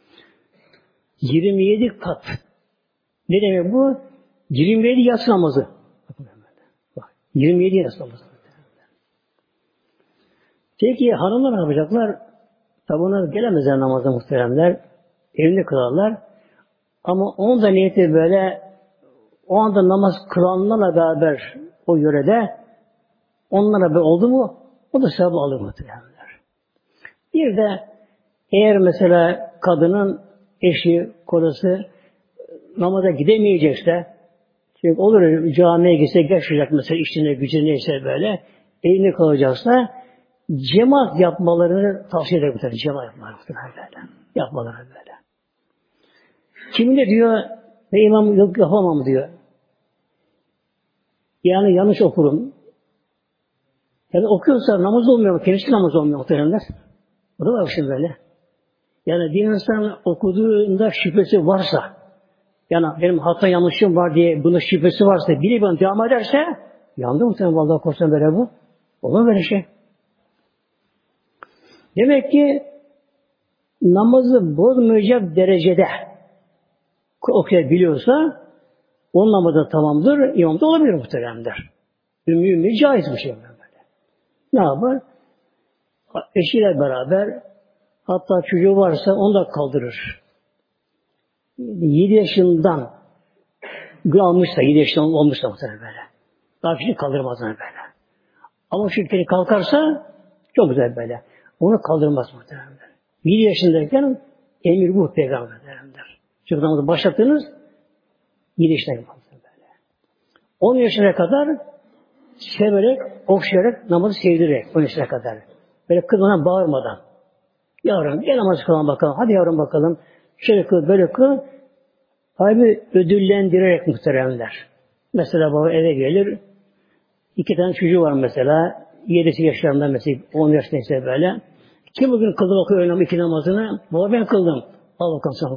27 kat. Ne demek bu? 27 yatsı namazı. Bak, 27 yatsı namazı. Peki hanımlar ne yapacaklar? Tabi onlar gelemezler namaza muhteremler. Evinde kılarlar. Ama onun da niyeti böyle o anda namaz kılanlarla beraber o yörede onlara beraber oldu mu o da sevabı alır muhteremler. Bir de eğer mesela kadının eşi, kocası namaza gidemeyecekse çünkü olur camiye gitse geçecek mesela işine gücüne neyse böyle evinde kalacaksa cemaat yapmalarını tavsiye ederim. Cemaat yapmalarını böyle. Yapmaları böyle. Kimine diyor Ve imam yok yapamam diyor. Yani yanlış okurum. Yani okuyorsa namaz olmuyor, kendisi namaz olmuyor muhtemelenler. Bu da var şimdi böyle. Yani bir insan okuduğunda şüphesi varsa, yani benim hata yanlışım var diye buna şüphesi varsa, bile bana devam ederse, yandı muhtemelen vallahi korsan böyle bu. Olur böyle şey. Demek ki namazı bozmayacak derecede okuyabiliyorsa, onun namazı tamamdır, imam da olabilir muhtemelenler. Ümmi caiz bir şey böyle. Ne yapar? Eşiyle beraber, hatta çocuğu varsa onu da kaldırır. 7 yaşından almışsa, 7 yaşından olmuşsa muhtemelen böyle. Daha küçük kaldırmaz böyle. Ama çocuk kalkarsa çok güzel böyle. Onu kaldırmaz muhtemelen. 7 yaşındayken emir bu peygamberler. Çünkü namazı başlattınız 7 yaşına böyle. 10 yaşına kadar severek, okşayarak, namazı sevdirerek 10 yaşına kadar. Böyle kızına bağırmadan. Yavrum gel namaz kılalım bakalım. Hadi yavrum bakalım. Şöyle kıl, böyle kıl. Tabi ödüllendirerek muhteremler. Mesela baba eve gelir. 2 tane çocuğu var mesela. 7'si yaşlarında mesela 10 yaşındaysa böyle. Kim bugün kıldı bakıyor öğlen 2 namazını? Baba ben kıldım. Al bakalım sana.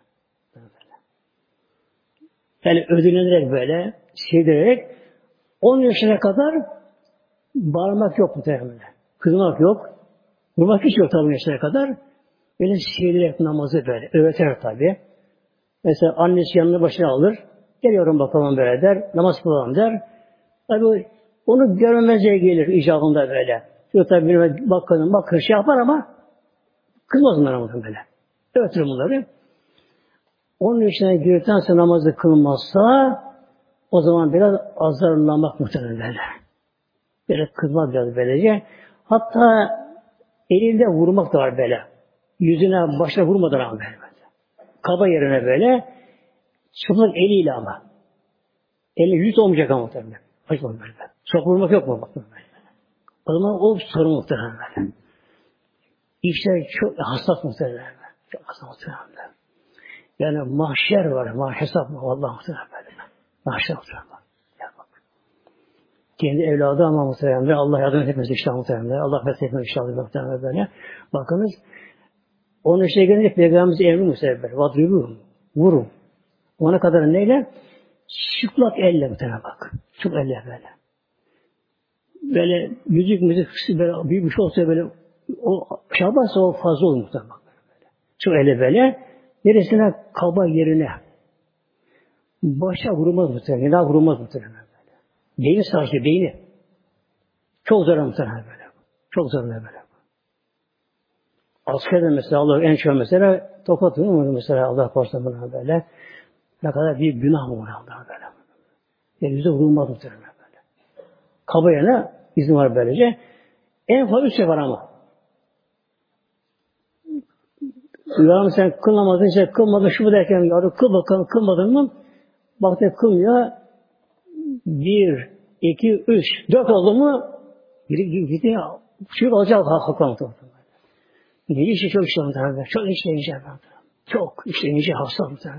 Yani ödüllendirerek böyle, sevdirerek 10 yaşına kadar bağırmak yok muhteremler. Kızmak yok. Vurmak hiç yok tabi yaşına kadar. Böyle sevdirerek namazı böyle. Öğreterek tabi. Mesela annesi yanına başına alır. Geliyorum bakalım böyle der. Namaz kılalım der. Tabi onu görmemezliğe gelir icabında böyle. Çünkü tabi bir bakalım bakır şey yapar ama kızmaz bunlara böyle. Öğretir bunları. Onun yaşına girdikten sonra namazı kılmazsa o zaman biraz azarlanmak muhtemelen böyle. Böyle kızmaz biraz böylece. Hatta elinde vurmak da var böyle. Yüzüne başına vurmadan ama böyle. Kaba yerine böyle çıplak eliyle ama. Eli yüz olmayacak ama muhtemelen. Açma böyle. Çok vurmak yok mu? Bakın böyle. O zaman o sorun muhtemelen böyle. İşte çok hassas muhtemelen. Çok hassas muhtemelen. Yani mahşer var. Hesap var. Vallahi muhtemelen böyle. Mahşer muhtemelen. Kendi evladı ama muhtemelen. Allah yardım etmez inşallah muhtemelen. Allah feshetmez inşallah muhtemelen böyle. Bakınız onun işine gelince Peygamberimiz emri muhtemelen. Vadribu. Vurun. Ona kadar neyle? Çıplak elle muhtemelen bak. Çok elle böyle. Böyle müzik böyle büyük bir şey olsa böyle o şabarsa o fazla olur muhtemelen bak. Böyle. Çok elle böyle. Neresine? Kaba yerine. Başa vurulmaz muhtemelen. Daha vurulmaz muhtemelen böyle. Beyni saçlı, beyni. Çok zarar muhtemelen böyle. Çok zarar böyle. Askerde mesela Allah en çok mesela tokat vurur mu mesela Allah korusun buna böyle. Ne kadar büyük günah mı var Allah böyle. Yani yüzde vurulmaz muhtemelen böyle. Kaba yerine izin var böylece. En fazla 3 sefer ama. Yavrum sen kılmadın, işte kılmadın şu bu derken yavrum kıl bakalım kılmadın mı? Baktı kılmıyor. 1, 2, 3, 4 oldu mu? Gitti ya. Şu alacak hakkı. Ne işi çok işlemiş. Çok işlemiş. Çok işlemiş hasta muhtemelen.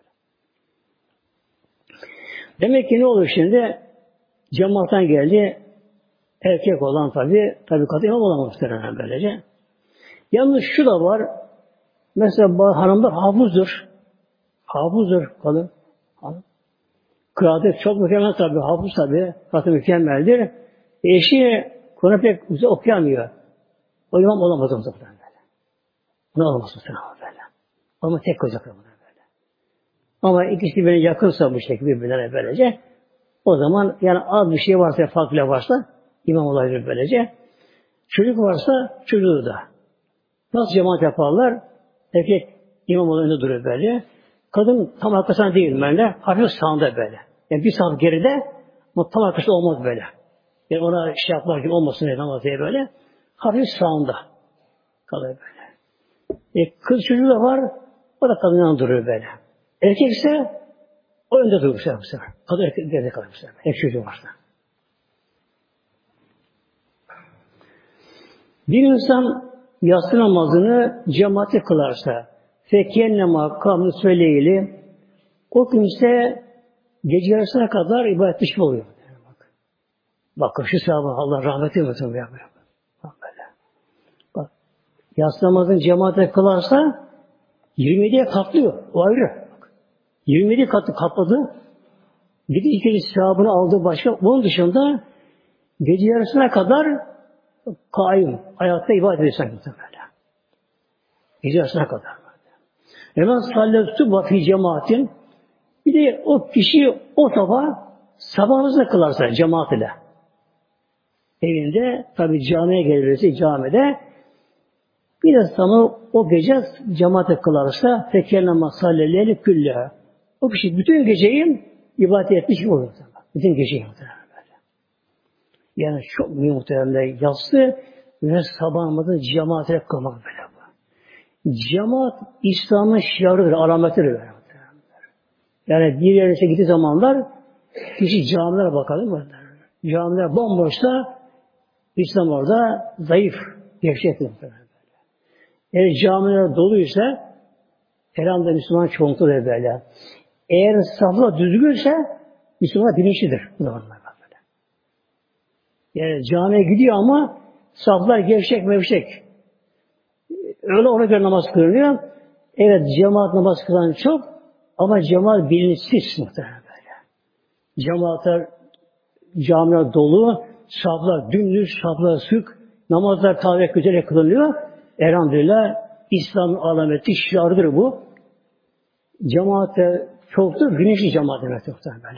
Demek ki ne olur şimdi? Cemaattan geldi. Erkek olan tabi kadın imam olan muhtemelen böylece. Yalnız şu da var. Mesela hanımlar hafızdır. Hafızdır kadın. Kıraat çok mükemmel tabi. Hafız tabi. Kadın mükemmeldir. Eşi Kur'an pek güzel okuyamıyor. O imam olamaz muhtemelen böyle. Ne olamaz muhtemelen böyle. Ama tek koyacak böyle. Ama ikisi birbirine yakınsa bu şekilde birbirine böylece o zaman yani az bir şey varsa farklı varsa imam olabilir böylece. Çocuk varsa çocuğu da. Nasıl cemaat yaparlar? Erkek imam önünde duruyor böyle. Kadın tam arkasında değil böyle. Hafif sağında böyle. Yani bir sağ geride ama tam arkasında olmaz böyle. Yani ona şey yapmak gibi olmasın diye böyle. Hafif sağında kalıyor böyle. Kız çocuğu da var. O da kadın yanında duruyor böyle. Erkek ise o önde durur bu sefer. Kadın erkek geride kalır bu sefer. Erkek çocuğu varsa. Bir insan yatsı namazını cemaati kılarsa fekennema kamını söyleyeli O kimse gece yarısına kadar ibadet dışı oluyor. Bak şu sahabe Allah rahmet eylesin. Bak böyle. Bak yatsı namazını cemaate kılarsa 27'ye katlıyor. O ayrı. 27 katı katladı. Bir de ikinci sevabını aldığı başka. Bunun dışında gece yarısına kadar kaim, ayakta ibadet ediyor böyle. Gece yarısına kadar. Hemen salletu vafi cemaatin. Bir de o kişi o sabahınızda kılarsa cemaat ile. Evinde tabi camiye gelirse camide bir de sana o gece cemaate kılarsa teker namaz salleleyeli külle. O kişi bütün geceyi ibadet etmiş olur. Bütün geceyi muhtemelen böyle. Yani çok mühim muhtemelen yatsı ve sabah namazı cemaate kılmak böyle. Cemaat İslam'ın şiarıdır, alametidir böyle. Yani bir yere gittiği zamanlar kişi camilere bakar değil mi? Camiler bomboşsa İslam orada zayıf, gevşektir. Eğer camiler doluysa herhalde Müslüman çoğunlukla böyle. Eğer saflar düzgünse Müslüman bilinçlidir. Yani camiye gidiyor ama saflar gevşek mevşek. Öyle ona göre namaz kılınıyor. Evet cemaat namaz kılan çok ama cemaat bilinçsiz muhtemelen böyle. Cemaatler camiler dolu, saflar dümdüz, saflar sık, namazlar taharet güzel kılınıyor. Elhamdülillah İslam'ın alameti şiarıdır bu. Cemaate çoktur, bilinçli cemaat demek böyle.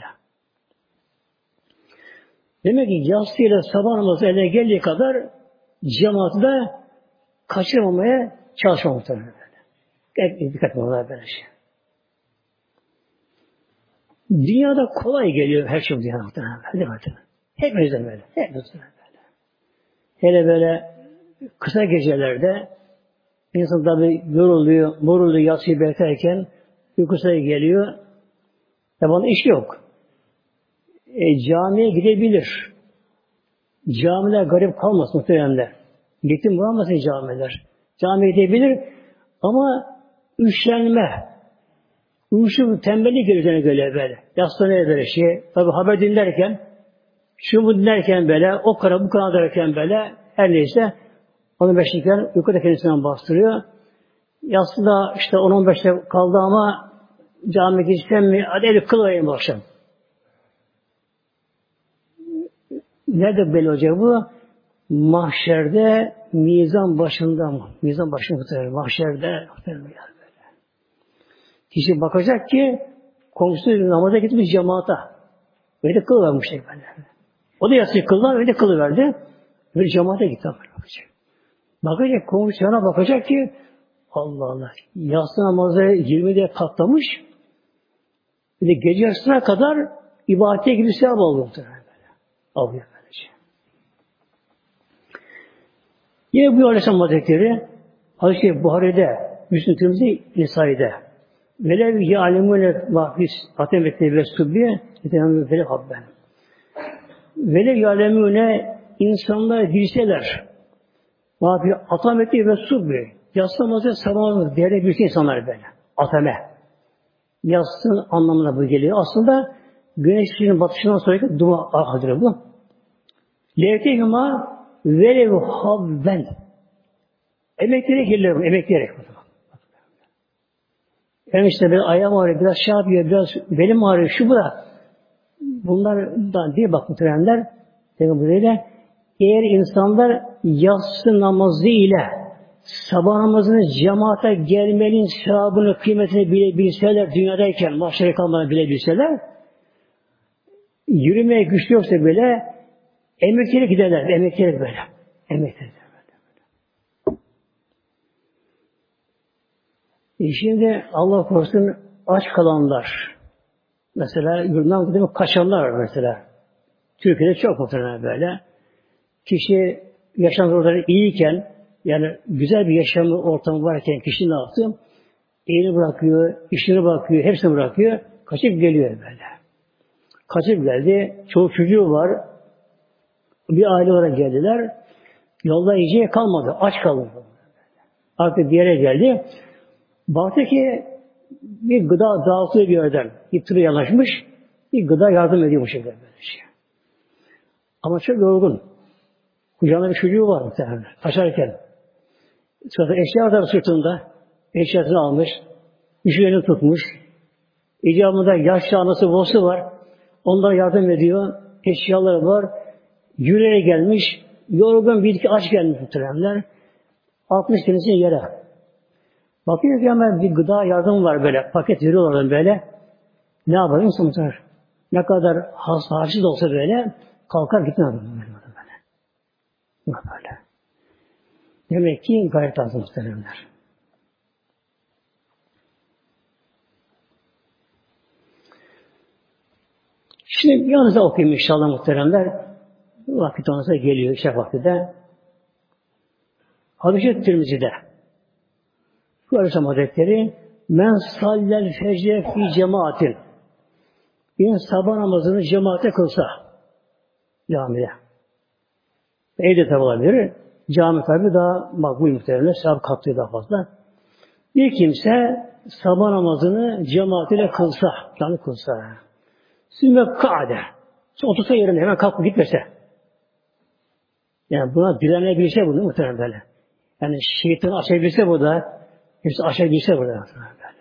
Demek ki yatsı ile sabah namazı eline geldiği kadar cemaati de kaçırmamaya çalışmamak böyle. Dikkat etmemeye böyle şey. Dünyada kolay geliyor her şey dünyada muhtemelen. Hepimizden böyle. Hepimizden böyle. Hele böyle kısa gecelerde insan tabi yoruluyor, moruluyor yatsıyı beklerken uykusu geliyor. Bana iş yok. Camiye gidebilir. Camiler garip kalmasın muhtemelen. Yetim bulamasın camiler. Camiye gidebilir ama üşenme, uyuşuk tembellik geleceğine göre böyle. Yaslanıyor böyle şey. Tabi haber dinlerken, şunu dinlerken böyle, o kadar bu kadar derken böyle, her neyse onu beşikken uykuda kendisinden bastırıyor. Yatsıda işte 10-15'te kaldı ama camiye gitsem mi? Hadi eli kılayım bu akşam. Nerede belli olacak bu? Mahşerde mizan başında mı? Mizan başında muhtemelen. Mahşerde muhtemelen. Kişi bakacak ki komşusu namaza gitmiş cemaata. Öyle kılıvermiş böyle. O da yatsıyı kıldı, öyle kılıverdi. Böyle cemaate gitti. Bakacak komşusuna bakacak ki Allah Allah. Yatsı namazı 20'de katlamış. Bir de gece yarısına kadar ibadete gibi sevap alıyor. Alıyor böylece. Yine bu Aleyhisselam Hazretleri Hazreti Buhari'de, Müslim Tirmizi Nisai'de velev ya'lemûne vâfis atemette ve subbiye etemûne velev habben. Velev ya'lemûne insanlar bilseler vâfis atemette ve subbiye yaslamazı sabahımız değerli bilse insanlar böyle. Ateme. Yatsın anlamına bu geliyor. Aslında güneşin batışından sonraki dua ahadır bu. Levtehuma velev habben. Emekleyerek geliyor. Emekleyerek. Yani işte bir ayağım ağrıyor, biraz şey yapıyor, biraz belim ağrıyor, şu bu da. Bunlardan diye bak muhtemelenler. Eğer insanlar yatsı namazı ile sabah namazının cemaate gelmenin sevabını, kıymetini bilebilseler, dünyadayken mahşere kalmadan bilebilseler, yürümeye güçlü yoksa bile emekleyerek giderler, emekleyerek böyle. Emekleyerek böyle. Şimdi Allah korusun aç kalanlar, mesela yurttan gidip kaçanlar var mesela. Türkiye'de çok muhtemelen böyle. Kişi yaşam ortamı iyiyken, yani güzel bir yaşam ortamı varken kişi ne yaptı? Evini bırakıyor, işini bırakıyor, hepsini bırakıyor, kaçıp geliyor böyle. Kaçıp geldi, çoluk çocuğu var, bir aile olarak geldiler, yolda yiyeceği kalmadı, aç kaldı. Artık bir yere geldi, baktı ki bir gıda dağıtıyor bir yerden. Bir tırı yanaşmış, bir gıda yardım ediyor bu şekilde böyle şey. Ama çok yorgun. Kucağında bir çocuğu var muhtemelen. Taşarken. Sonra eşya var sırtında. Eşyasını almış. Üçlerini tutmuş. İcabında yaşlı anası babası var. Onlara yardım ediyor. Eşyaları var. Yürüyerek gelmiş. Yorgun bir iki aç gelmiş muhtemelenler. 60 kendisini yere. Bakıyor ki hemen bir gıda yardım var böyle. Paket veriyorlar böyle. Ne yapar insanlar? Ne kadar hassas da olsa böyle kalkar gitmez böyle. Böyle. Demek ki gayret lazım muhtemelenler. Şimdi yalnız okuyayım inşallah muhteremler. Vakit onunsa geliyor işe vakti de. Hadis-i Tirmizi'de. Şu Aleyhisselam Hazretleri men sallel fecre fi cemaatin. Bir sabah namazını cemaate kılsa camide. Evde tabi olabilir. Cami tabi daha makbul muhteremler. Sevap katlıyor daha fazla. Bir kimse sabah namazını cemaatiyle kılsa, cami kılsa. Sümme kâde. Otursa yerine hemen kalkıp gitmese. Yani buna direnebilse bunu muhtemelen böyle. Yani şeytanı aşabilse burada, hepsi aşabilse burada. Böyle.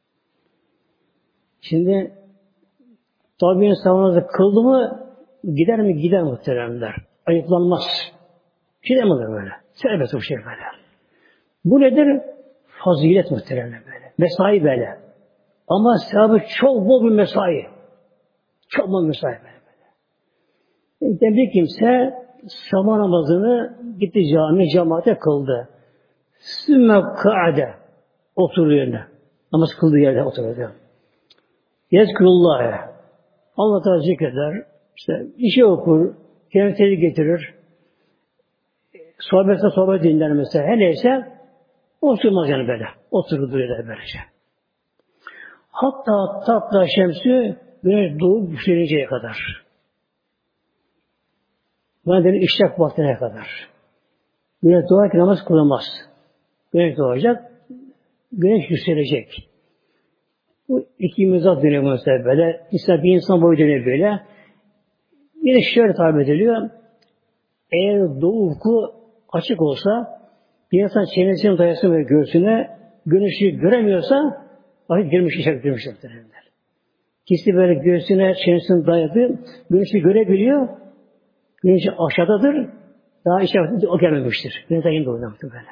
Şimdi tabi insanımızı kıldı mı gider mi? Gider muhteremler. Ayıplanmaz. Gidemez böyle. Serbest bir şey böyle. Bu nedir? Fazilet muhteremler böyle. Mesai böyle. Ama sevabı çok bol bir mesai. Çok bol mesai böyle. Yani bir kimse sabah namazını gitti cemaate kıldı. Sümme kâde oturuyor yerine. Namaz kıldığı yerde oturuyor. Yezkurullâhe. Allah Teala zikreder. İşte bir şey okur. Kendisini getirir. Sohbet dinler mesela. Her neyse oturmaz yani böyle. Oturur duruyor böylece. Hatta tatla şemsü güneş doğup yükselinceye kadar. Buna denir işrak vaktine kadar. Güneş doğarken namaz kılamaz. Güneş doğacak, güneş yükselecek. Bu iki mizah dönüyor mesela böyle. İnsan bir insan boyu dönüyor böyle. Yine şöyle tabir ediliyor. Eğer doğu ufku açık olsa, bir insan çenesinin dayasını ve göğsüne güneşi göremiyorsa, vakit girmiş, işaret girmişler. Kişi böyle göğsüne, çenesini dayadı, güneşi görebiliyor, güneş aşağıdadır, daha işaret o gelmemiştir. Güneş ayında oynamıştır böyle.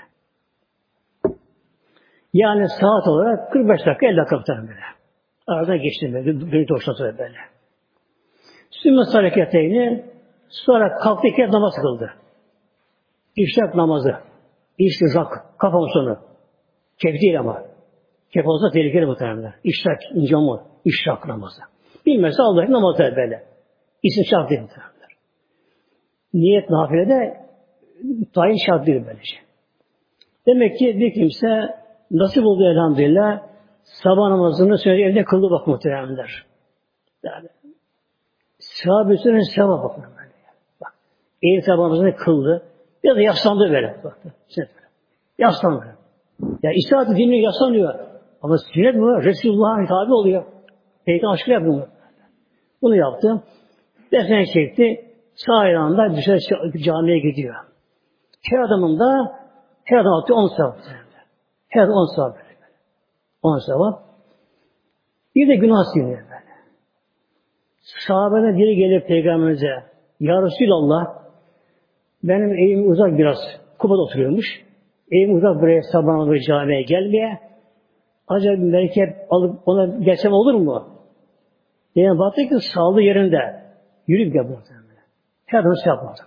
Yani saat olarak 45 dakika, 50 dakika böyle. Aradan geçti böyle, güneş doğuşlatıyor böyle. Sümmes hareketlerini sonra kalktı iki namaz kıldı. İşrak namazı. İşrak, kafam sonu. Kef değil ama. Kef olsa tehlikeli muhtemelen. İşrak, incamı, işrak namazı. Bilmezse Allah'ın namazı böyle. İsim şart değil muhtemelen. Niyet nafilede tayin şart değil böylece. Demek ki bir kimse nasip oldu elhamdülillah sabah namazını söyledi evde kıldı bak muhtemelenler. Yani sahabe üstüne sevap bakın. Bak. Eğer sabah namazını kıldı. Ya da yaslandı böyle. Baktı. Yaslandı. Ya İsa'da dinliyor, yaslanıyor. Ama sünnet bu. Resulullah'a tabi oluyor. Peygamber aşkı yapıyor bunu. Bunu yaptı. Besmele çekti. Sağ ayağında dışarı camiye gidiyor. Her adam attı 10 sevap. Her adam 10 sevap. 10 sevap. Bir de günah siliyor böyle. Sahabeden biri gelip Peygamberimize Ya Resulallah benim evim uzak biraz. Kuba'da oturuyormuş. Evim uzak buraya sabahına bir camiye gelmeye. Acaba bir merkep alıp ona gelsem olur mu? Yani baktı ki sağlığı yerinde. Yürüyüp gel burada. Her adımı şey yapmaz.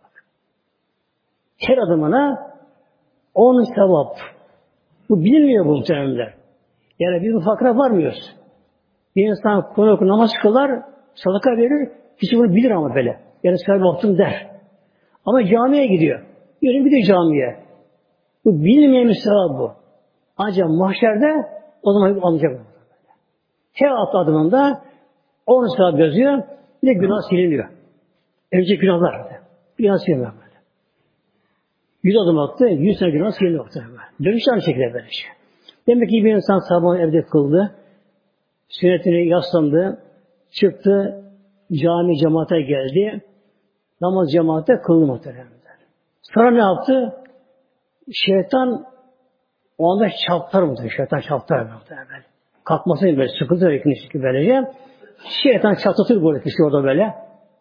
Her adımına 10 sevap. Bu bilinmiyor bu muhtemelenler. Yani biz bu fakra varmıyoruz. Bir insan konu okur, namaz kılar, sadaka verir, kişi bunu bilir ama böyle. Yani sahibi baktım der. Ama camiye gidiyor. Yürüyüp gidiyor camiye. Bu bilinmeyen bir sevap bu. Ancak mahşerde o zaman alacak. Her adımında 10 sevap yazıyor, bir de günah siliniyor. Önce günahlar. Günah siliniyor böyle. 100 adım attı, 100 sene günah siliniyor. Dönüşler aynı şekilde böyle şey. Demek ki bir insan sabah evde kıldı. Sünnetini yaslandı. Çıktı. Cami cemaate geldi. Namaz cemaate kıldı muhteremler. Sonra ne yaptı? Şeytan o anda çarptar muhtemelen. Şeytan çarptar muhtemelen. Kalkmasın böyle sıkıntı var ikinci böylece. Şeytan çatlatır böyle kişi orada böyle.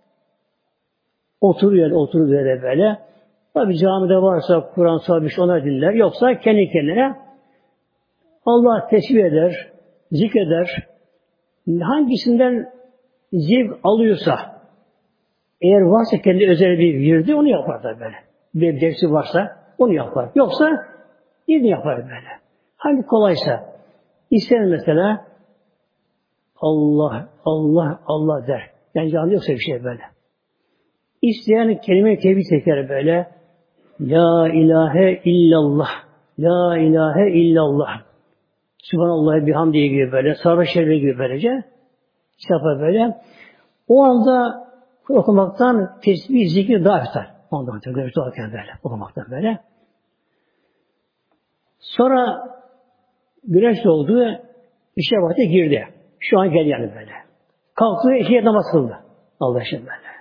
Oturur yerde böyle. Tabi camide varsa Kur'an sahibi ona dinler. Yoksa kendi kendine Allah tesbih eder, zikreder. Hangisinden zevk alıyorsa, eğer varsa kendi özel bir virdi onu yapar da böyle. Bir dersi varsa onu yapar. Yoksa birini yapar böyle. Hangi kolaysa. İster mesela Allah, Allah, Allah der. Yani canlı yoksa bir şey böyle. İsteyen kelime-i tevhid çeker böyle. La ilahe illallah. La ilahe illallah. Subhanallah bihamdiye gibi böyle. Sarı şerri gibi böylece. İşte yapar böyle. O anda okumaktan tesbih zikri daha artar. Ondan sonra duarken böyle. Okumaktan böyle. Sonra güneş doğdu. İşe vakti girdi. Şu an gel yani böyle. Kalktı, ikiye namaz kıldı. Allah için böyle.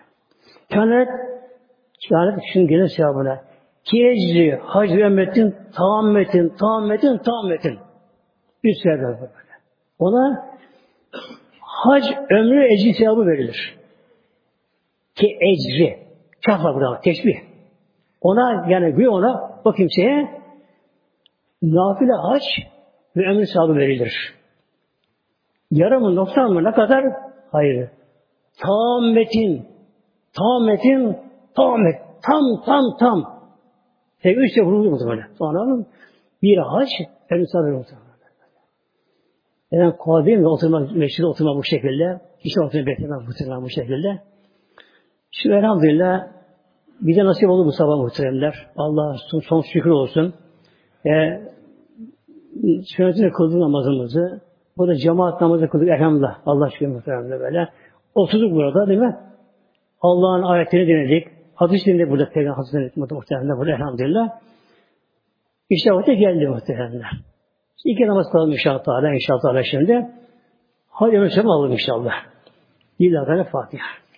Kânet kişinin gelir sevabına. Ki hac ve ümmetin tammetin. Üç sevabı böyle. Ona hac ömrü ecri sevabı verilir. Ki ecri. Çakla burada teşbih. Ona yani ona o kimseye nafile hac ve ömrü sevabı verilir. Yarım mı noksan mı ne kadar? Hayır. Tammetin. Tam. Tek üç de vuruldu muhtemelen. Sonra bir hac ömrü sevabı verilir. Yani kolay değil mi? Meşhur oturmak bu şekilde. Hiç oturmak beklemek bu şekilde. Şu elhamdülillah bize nasip oldu bu sabah muhteremler. Allah son şükür olsun. Sünnetini kıldık namazımızı. Bu da cemaat namazı kıldık elhamdülillah. Allah şükür muhteremler böyle. Oturduk burada değil mi? Allah'ın ayetlerini dinledik. Hadis dinledik burada. Peygamber hadis dinledik muhteremler burada elhamdülillah. İşte vakti geldi muhteremler. İki namaz kılalım inşallah şimdi. Hadi ömür alalım inşallah. Lillahi Fatiha.